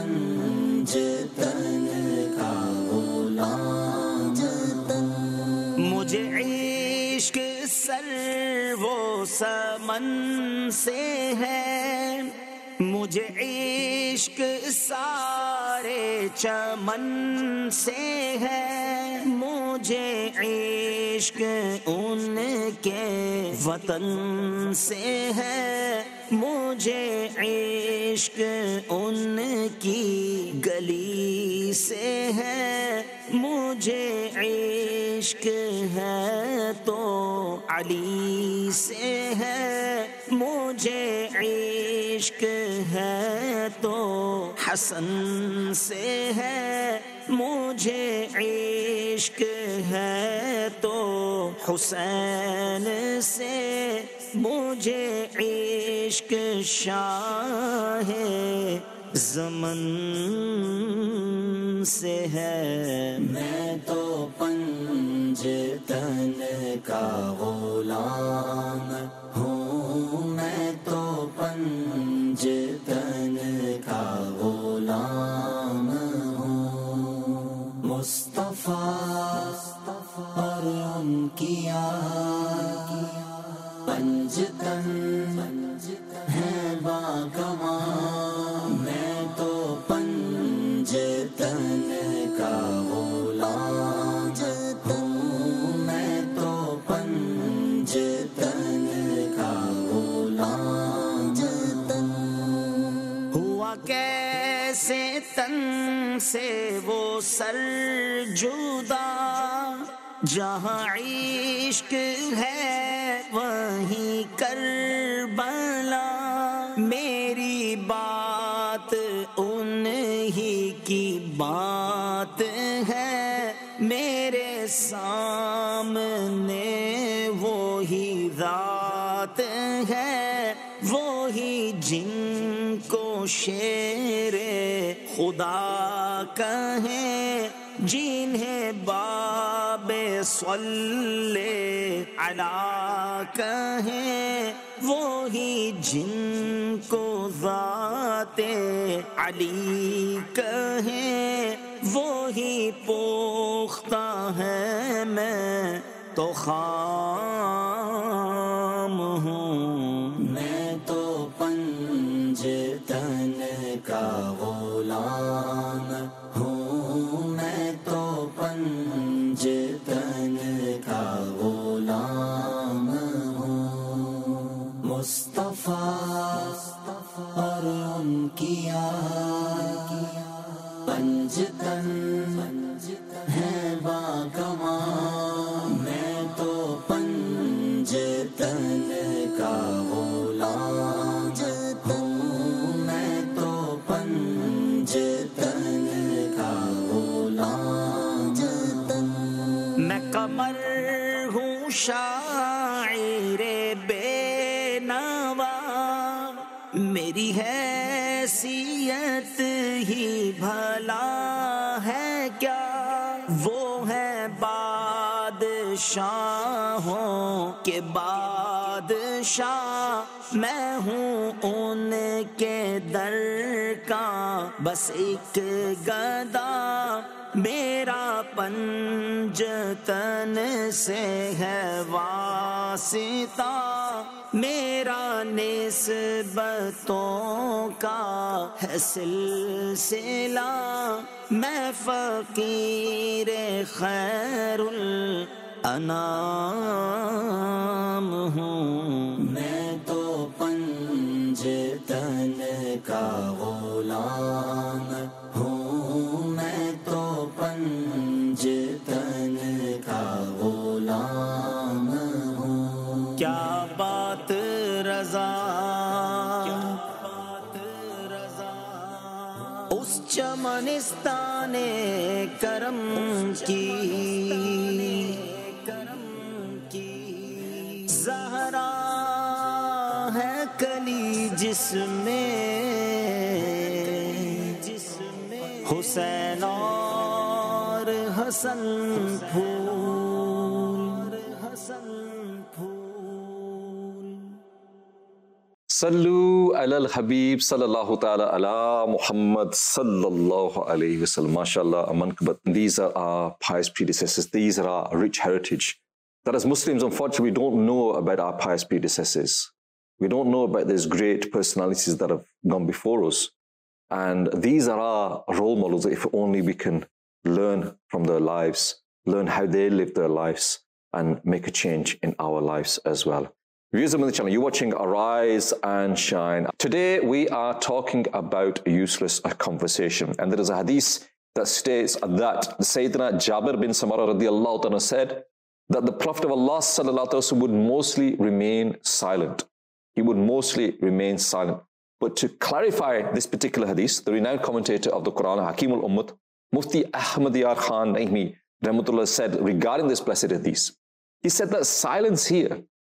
A: پنجتن کا غلام ہوں۔
E: مجھے عشق سر وہ سمن سے ہے، مجھے عشق سارے چمن سے ہے، مجھے عشق ان کے وطن سے ہے، مجھے عشق ان کی گلی سے ہے، مجھے عشق ہے تو علی سے ہے، مجھے عشق ہے تو حسن سے ہے، مجھے عشق ہے تو حسین سے، مجھے عشق شاہ زمن سے ہے،
A: میں تو پنجتن کا غلام ہوں، میں تو پنجتن کا غلام ہوں۔ مصطفیٰ اور ان کی پنجتن ہے باکمال، میں تو پنجتن کا غلام ہوں، میں تو پنجتن کا غلام ہوں۔
E: ہوا کیسے تن سے وہ سر جدا، جہاں عشق ہے وہیں کربلا، میری بات انہی کی بات ہے، میرے سامنے وہی ذات ہے، وہی جن کو شیر خدا کہیں، جنہیں باب صلی علی کہیں، وہی جن کو ذات علی کہیں، وہی پختہ ہے میں تو خام ہوں،
A: میں تو پنجتن کا غلام ہوں، میں تو پنجتن کا غلام ہوں۔ مصطفیٰ اور ان کی پنجتن ہے باکمال، میں تو پنجتن کا غلام ہوں، میں تو پنجتن کا غلام ہوں۔
E: میں قمر ہوں شاعر بے نوا، میری حیثیت शख्सियत ही भला है क्या, वो है बादशाहों के बादशाह, मैं हूँ उनके दर का बस एक गदा, मेरा पंजतन से है वासिता, मेरा निस्बतों का है सिलसिला, मैं फकीर खैरुल अनाम हूँ, मैं तो पंजतन का गुलाम हूँ, मैं तो पंजतन का गुलाम हूँ। क्या बात रज़ा, क्या बात रज़ा, उस चमनिस्ताने करम की, ज़हरा है कली जिसमें, हुसैन और हसन फूल, हसन फूल।
B: सल्लू अलल हबीब सल्लल्लाहु ta'ala ala Muhammad sallallahu alayhi wa sallam. MashaAllah, Amankabat. These are our pious predecessors. These are our rich heritage. That as Muslims, unfortunately, we don't know about our pious predecessors. We don't know about these great personalities that have gone before us. And these are our role models. If only we can learn from their lives, learn how they live their lives, and make a change in our lives as well. Viewers of the channel, you're watching Arise and Shine. Today we are talking about a useless conversation. And there is a hadith that states that Sayyidina Jabir bin Samara radiallahu ta'ala said that the Prophet of Allah sallallahu alaihi wasallam would mostly remain silent. He would mostly remain silent. But to clarify this particular hadith, the renowned commentator of the Quran, Hakim al-Ummah, Mufti Ahmad Yar Khan Naimi, Rahmatullah, said regarding this blessed hadith, he said that silence here,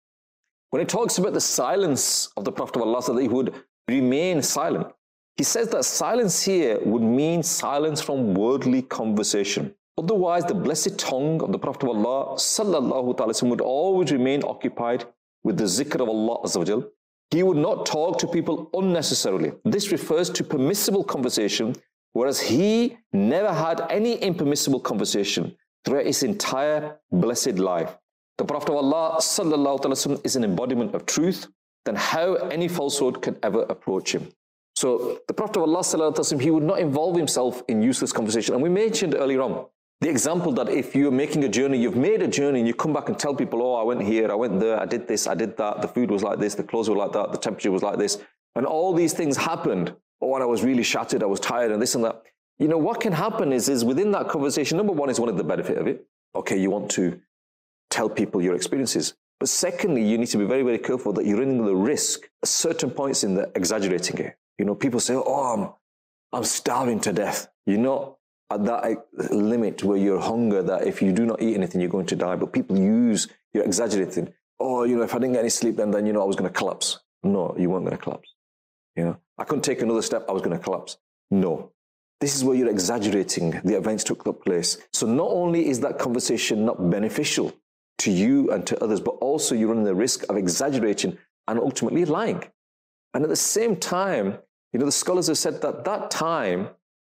B: when he talks about the silence of the Prophet of Allah, so that he would remain silent, he says that silence here would mean silence from worldly conversation. Otherwise, the blessed tongue of the Prophet of Allah sallallahu ta'ala would always remain occupied with the zikr of Allah Azza wa Jal. He would not talk to people unnecessarily. This refers to permissible conversation, whereas he never had any impermissible conversation throughout his entire blessed life. The Prophet of Allah sallallahu ta'ala is an embodiment of truth, then how any falsehood can ever approach him. So the Prophet of Allah sallallahu ta'ala, he would not involve himself in useless conversation. And we mentioned earlier on the example that if you're making a journey, you've made a journey and you come back and tell people, oh, I went here, I went there, I did this, I did that, the food was like this, the clothes were like that, the temperature was like this, and all these things happened. Oh, and I was really shattered, I was tired and this and that. You know, what can happen is, is within that conversation, number one is one of the benefit of it. Okay, you want to tell people your experiences. But secondly, you need to be very, very careful that you're running the risk at certain points in the exaggerating it. You know, people say, oh, I'm, I'm starving to death. You're not at that limit where you're hunger that if you do not eat anything, you're going to die. But people use, you're exaggerating. Oh, you know, if I didn't get any sleep, then, then you know, I was going to collapse. No, you weren't going to collapse. You know, I couldn't take another step, I was going to collapse. No. This is where you're exaggerating the events took place. So not only is that conversation not beneficial to you and to others, but also you're running the risk of exaggerating and ultimately lying. And at the same time, you know, the scholars have said that that time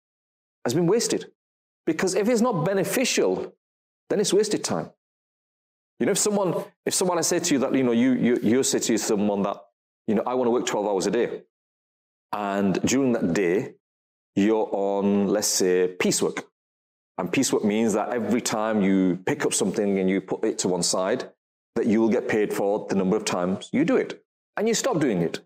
B: has been wasted. Because if it's not beneficial, then it's wasted time. You know, if someone, if someone I say to you that, you know, you, you, you say to someone that, you know, I want to work twelve hours a day. And during that day, you're on, let's say, piecework. And piecework means that every time you pick up something and you put it to one side, that you will get paid for the number of times you do it. And you stop doing it.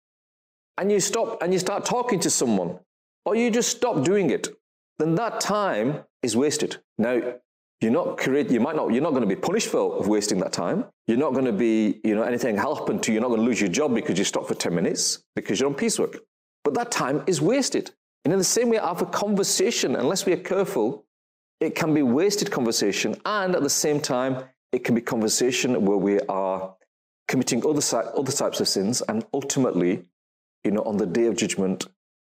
B: And you stop and you start talking to someone, or you just stop doing it, then that time is wasted. Now, you're not create, you might not, you're not going to be punished for wasting that time. You're not going to be, you know, anything happen to you. You're not going to lose your job because you stopped for ten minutes because you're on piecework. But that time is wasted. And in the same way, our conversation, unless we are careful, it can be wasted conversation. And at the same time, it can be conversation where we are committing other, other types of sins. And ultimately, you know, on the day of judgment,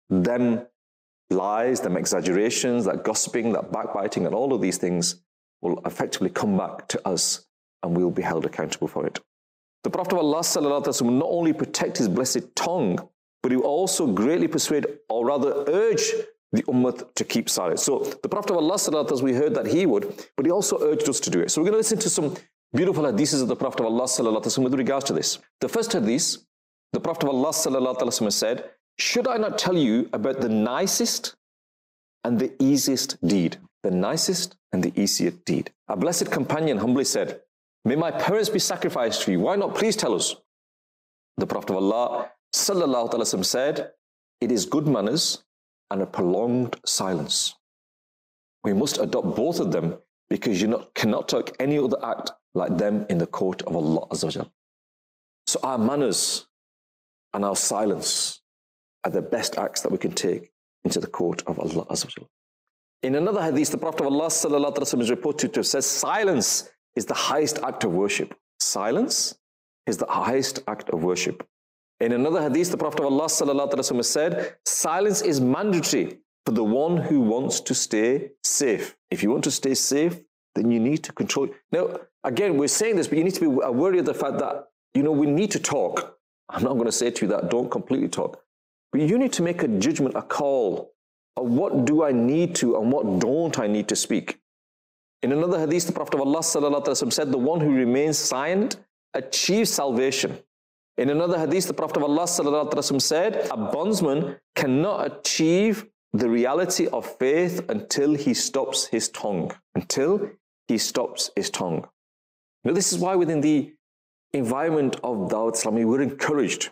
B: them lies, them exaggerations, that gossiping, that backbiting, and all of these things will effectively come back to us and we'll be held accountable for it. The Prophet of Allah sallallahu alaihi wasallam will not only protect his blessed tongue, but he will also greatly persuade, or rather urge, the ummah to keep silent. So the Prophet of Allah sallallahu alaihi wasallam, we heard that he would, but he also urged us to do it. So we're going to listen to some beautiful hadiths of the Prophet of Allah sallallahu alaihi wasallam with regards to this. The first hadith, the Prophet of Allah sallallahu alaihi wasallam said, "Should I not tell you about the nicest and the easiest deed?" The nicest and the easiest deed. A blessed companion humbly said, "May my parents be sacrificed for you. Why not? Please tell us." The Prophet of Allah sallallahu alaihi wasallam said, "It is good manners and a prolonged silence. We must adopt both of them because you not, cannot take any other act like them in the court of Allah Azza wa Jal." So our manners and our silence are the best acts that we can take into the court of Allah Azza wa Jal. In another hadith, the Prophet of Allah sallallahu alaihi wasallam is reported to have said, "Silence is the highest act of worship." Silence is the highest act of worship. In another hadith, the Prophet of Allah sallallahu alaihi wasallam said, "Silence is mandatory for the one who wants to stay safe." If you want to stay safe, then you need to control. Now, again, we're saying this, but you need to be aware of the fact that, you know, we need to talk. I'm not going to say to you that don't completely talk, but you need to make a judgment, a call of what do I need to and what don't I need to speak. In another hadith, the Prophet of Allah sallallahu alaihi wasallam said, "The one who remains silent achieves salvation." In another hadith, the Prophet of Allah sallallahu alaihi wasallam said, "A bondsman cannot achieve the reality of faith until he stops his tongue." Until he stops his tongue. Now, this is why within the environment of Dawat Islami, we're encouraged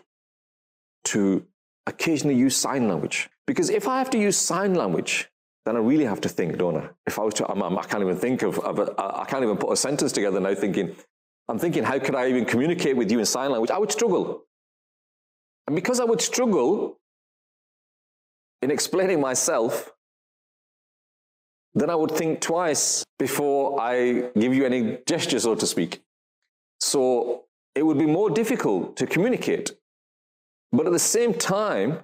B: to occasionally use sign language. Because if I have to use sign language, then I really have to think, don't I? If I was to, I'm, I'm, I can't even think of, of a, I can't even put a sentence together now thinking, I'm thinking, how could I even communicate with you in sign language? I would struggle. And because I would struggle in explaining myself, then I would think twice before I give you any gesture, so to speak. So it would be more difficult to communicate. But at the same time,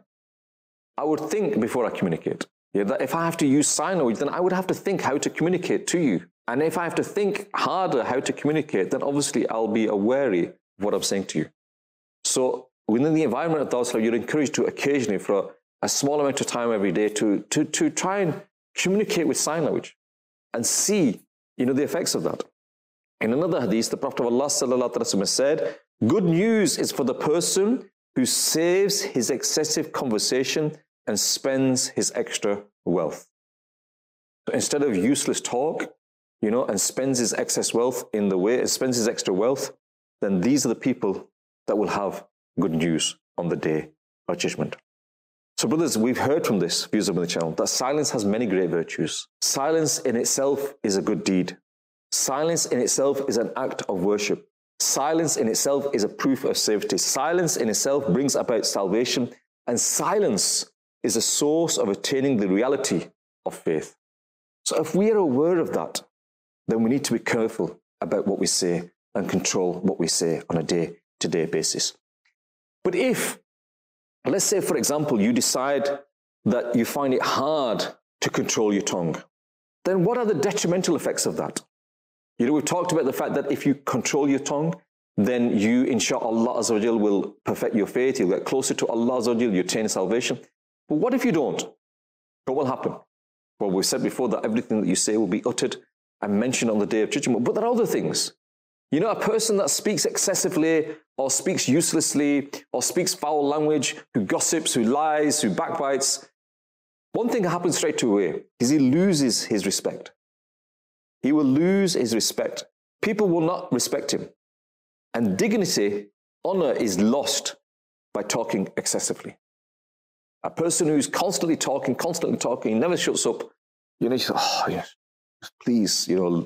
B: I would think before I communicate. Yeah, that if I have to use sign language, then I would have to think how to communicate to you. And if I have to think harder how to communicate, then obviously I'll be wary of what I'm saying to you. So within the environment of Dawah, you're encouraged to occasionally, for a, a small amount of time every day, to, to, to try and communicate with sign language and see, you know, the effects of that. In another hadith, the Prophet of Allah sallallahu alaihi wasallam said, "Good news is for the person who saves his excessive conversation and spends his extra wealth." So instead of useless talk, you know, and spends his excess wealth in the way, spends his extra wealth, then these are the people that will have good news on the day of judgment. So brothers, we've heard from this, viewers of the channel, that silence has many great virtues. Silence in itself is a good deed. Silence in itself is an act of worship. Silence in itself is a proof of safety. Silence in itself brings about salvation. And silence is a source of attaining the reality of faith. So if we are aware of that, then we need to be careful about what we say and control what we say on a day-to-day basis. But if, let's say, for example, you decide that you find it hard to control your tongue, then what are the detrimental effects of that? You know, we've talked about the fact that if you control your tongue, then you, inshaAllah Azza wa Jal, will perfect your faith, you'll get closer to Allah Azza wa Jal, you attain salvation. But what if you don't? What will happen? Well, we said before that everything that you say will be uttered and mentioned on the day of judgment. But there are other things. You know, a person that speaks excessively or speaks uselessly or speaks foul language, who gossips, who lies, who backbites, one thing that happens straight away is he loses his respect. He will lose his respect. People will not respect him. And dignity, honor is lost by talking excessively. A person who's constantly talking, constantly talking, never shuts up, you know, you say, oh, yes, please, you know,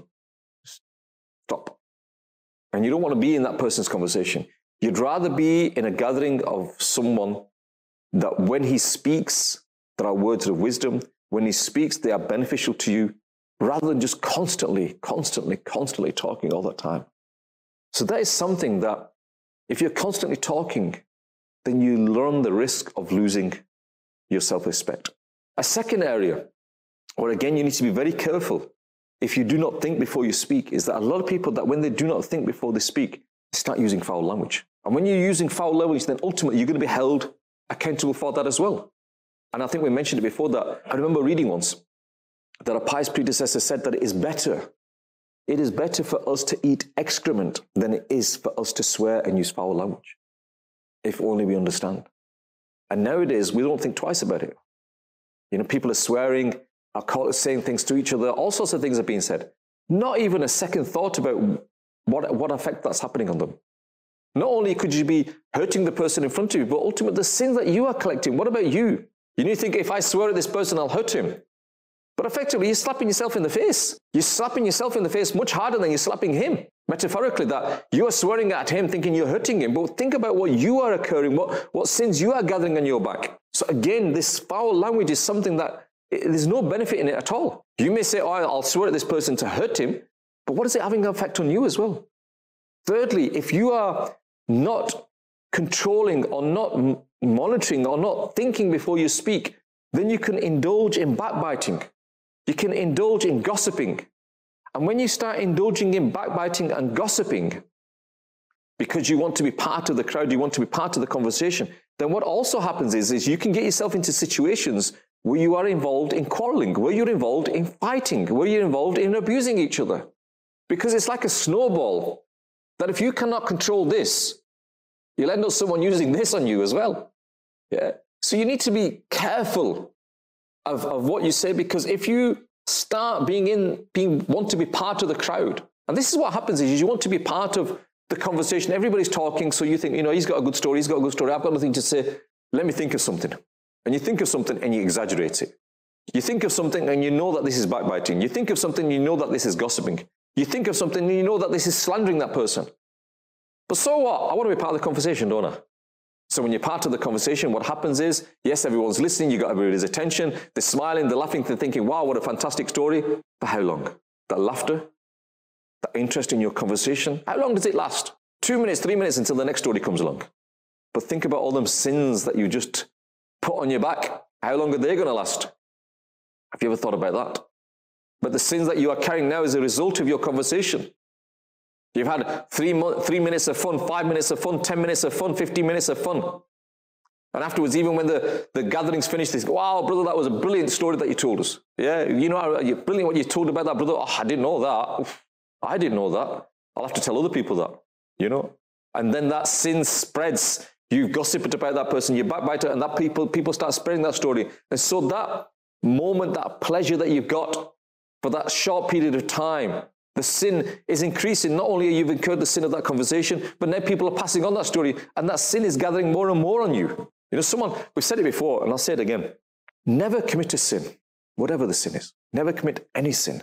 B: stop. And you don't want to be in that person's conversation. You'd rather be in a gathering of someone that when he speaks, there are words of wisdom. When he speaks, they are beneficial to you, rather than just constantly, constantly, constantly talking all the time. So that is something that if you're constantly talking, then you learn the risk of losing your self-respect. A second area, where again you need to be very careful if you do not think before you speak, is that a lot of people that when they do not think before they speak, they start using foul language. And when you're using foul language, then ultimately you're going to be held accountable for that as well. And I think we mentioned it before that. I remember reading once that a pious predecessor said that it is better, it is better for us to eat excrement than it is for us to swear and use foul language, if only we understand. And nowadays, we don't think twice about it. You know, people are swearing, are saying things to each other, all sorts of things are being said. Not even a second thought about what, what effect that's happening on them. Not only could you be hurting the person in front of you, but ultimately the sins that you are collecting. What about you? You need to think, if I swear at this person, I'll hurt him. But effectively, you're slapping yourself in the face. You're slapping yourself in the face much harder than you're slapping him. Metaphorically, that you are swearing at him thinking you're hurting him. But think about what you are occurring, what, what sins you are gathering on your back. So again, this foul language is something that it, there's no benefit in it at all. You may say, oh, I'll swear at this person to hurt him. But what is it having an effect on you as well? Thirdly, if you are not controlling or not monitoring or not thinking before you speak, then you can indulge in backbiting. You can indulge in gossiping. And when you start indulging in backbiting and gossiping, because you want to be part of the crowd, you want to be part of the conversation, then what also happens is, is you can get yourself into situations where you are involved in quarreling, where you're involved in fighting, where you're involved in abusing each other. Because it's like a snowball, that if you cannot control this, you'll end up someone using this on you as well. Yeah. So you need to be careful of, of what you say, because if you start being in, being want to be part of the crowd, and this is what happens is you want to be part of the conversation. Everybody's talking, so you think, you know, he's got a good story, he's got a good story, I've got nothing to say. Let me think of something. And you think of something and you exaggerate it. You think of something and you know that this is backbiting. You think of something and you know that this is gossiping. You think of something and you know that this is slandering that person. But so what? I want to be part of the conversation, don't I? So when you're part of the conversation, what happens is, yes, everyone's listening, you got everybody's attention, they're smiling, they're laughing, they're thinking, wow, what a fantastic story. For how long? That laughter, that interest in your conversation, how long does it last? Two minutes, three minutes until the next story comes along. But think about all them sins that you just put on your back. How long are they going to last? Have you ever thought about that? But the sins that you are carrying now is a result of your conversation. You've had three, mo- three minutes of fun, five minutes of fun, ten minutes of fun, fifteen minutes of fun. And afterwards, even when the, the gathering's finished, they say, wow, brother, that was a brilliant story that you told us. Yeah, you know, brilliant what you told about that, brother. Oh, I didn't know that. Oof, I didn't know that. I'll have to tell other people that, you know. And then that sin spreads. You've gossiped about that person, you backbite it, and that people, people start spreading that story. And so that moment, that pleasure that you've got for that short period of time, the sin is increasing. Not only have you incurred the sin of that conversation, but now people are passing on that story, and that sin is gathering more and more on you. You know, someone, we've said it before, and I'll say it again. Never commit a sin, whatever the sin is. Never commit any sin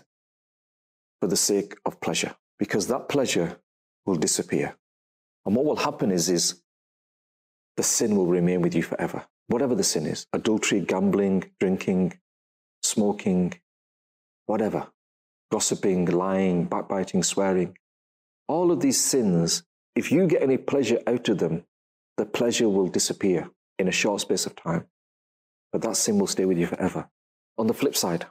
B: for the sake of pleasure, because that pleasure will disappear. And what will happen is, is the sin will remain with you forever. Whatever the sin is, adultery, gambling, drinking, smoking, whatever. Gossiping, lying, backbiting, swearing. All of these sins, if you get any pleasure out of them, the pleasure will disappear in a short space of time. But that sin will stay with you forever. On the flip side,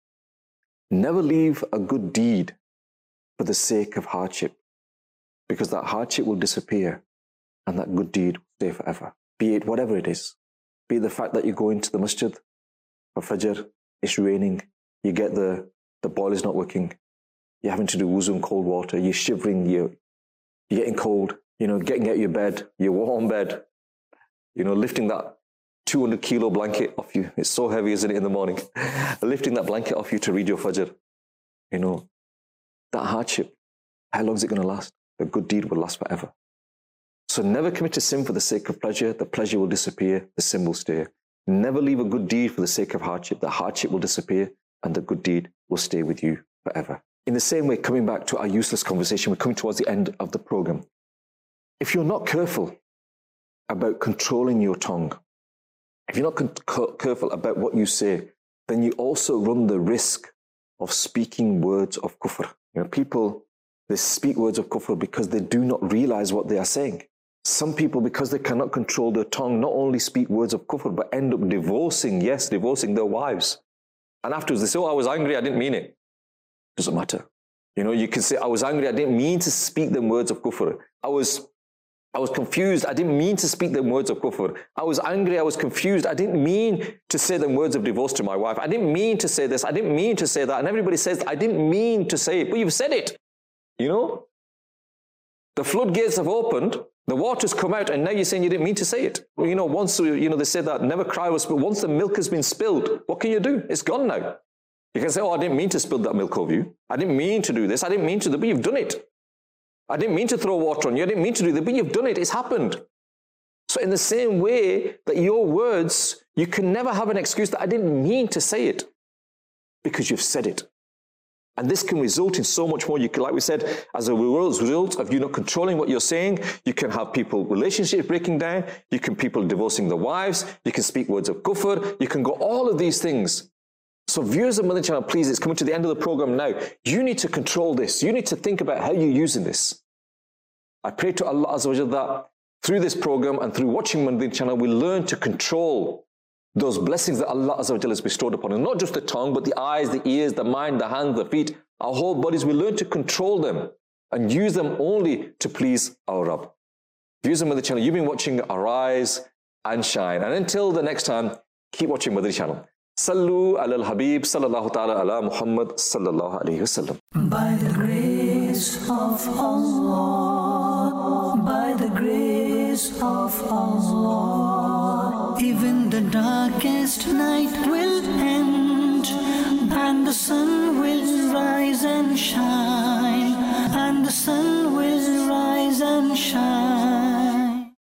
B: never leave a good deed for the sake of hardship, because that hardship will disappear and that good deed will stay forever. Be it whatever it is. Be it the fact that you go into the masjid for Fajr, it's raining, you get the The boiler's not working. You're having to do wuzu in cold water. You're shivering. You're, you're getting cold. You know, getting out of your bed, your warm bed. You know, lifting that two hundred kilo blanket off you. It's so heavy, isn't it, in the morning? Lifting that blanket off you to read your Fajr. You know, that hardship, how long is it going to last? The good deed will last forever. So never commit a sin for the sake of pleasure. The pleasure will disappear. The sin will stay. Never leave a good deed for the sake of hardship. The hardship will disappear and the good deed will stay with you forever. In the same way, coming back to our useless conversation, we're coming towards the end of the program. If you're not careful about controlling your tongue, if you're not con- careful about what you say, then you also run the risk of speaking words of kufr. You know, people, they speak words of kufr because they do not realize what they are saying. Some people, because they cannot control their tongue, not only speak words of kufr, but end up divorcing, yes, divorcing their wives. And afterwards they say, oh, I was angry, I didn't mean it. Doesn't matter. You know, you can say, I was angry, I didn't mean to speak them words of kufr. I was, I was confused, I didn't mean to speak them words of kufr. I was angry, I was confused, I didn't mean to say them words of divorce to my wife. I didn't mean to say this, I didn't mean to say that. And everybody says, I didn't mean to say it, but you've said it. You know? The floodgates have opened, the water's come out, and now you're saying you didn't mean to say it. Well, you know, once, you know, they say that never cry was spilled. Once the milk has been spilled, what can you do? It's gone now. You can say, oh, I didn't mean to spill that milk over you. I didn't mean to do this. I didn't mean to do, but you've done it. I didn't mean to throw water on you. I didn't mean to do that, but you've done it. It's happened. So in the same way that your words, you can never have an excuse that I didn't mean to say it, because you've said it. And this can result in so much more. You can, like we said, as a result of you not controlling what you're saying, you can have people, relationships breaking down, you can people divorcing their wives, you can speak words of kufr, you can go all of these things. So viewers of Madani Channel, please, it's coming to the end of the program now. You need to control this. You need to think about how you're using this. I pray to Allah Azza wa Jalla that through this program and through watching Madani Channel, we learn to control those blessings that Allah Azza wa Jalla has bestowed upon us. Not just the tongue, but the eyes, the ears, the mind, the hands, the feet, our whole bodies. We learn to control them and use them only to please our Rabb. Viewers of Madani Channel, you've been watching Arise and Shine. And until the next time, keep watching Madani Channel. Sallu ala al-Habib sallallahu ta'ala ala Muhammad sallallahu alayhi wa sallam.
A: By the grace of Allah, by the grace of Allah, even the darkest night will end, and the sun will rise and shine.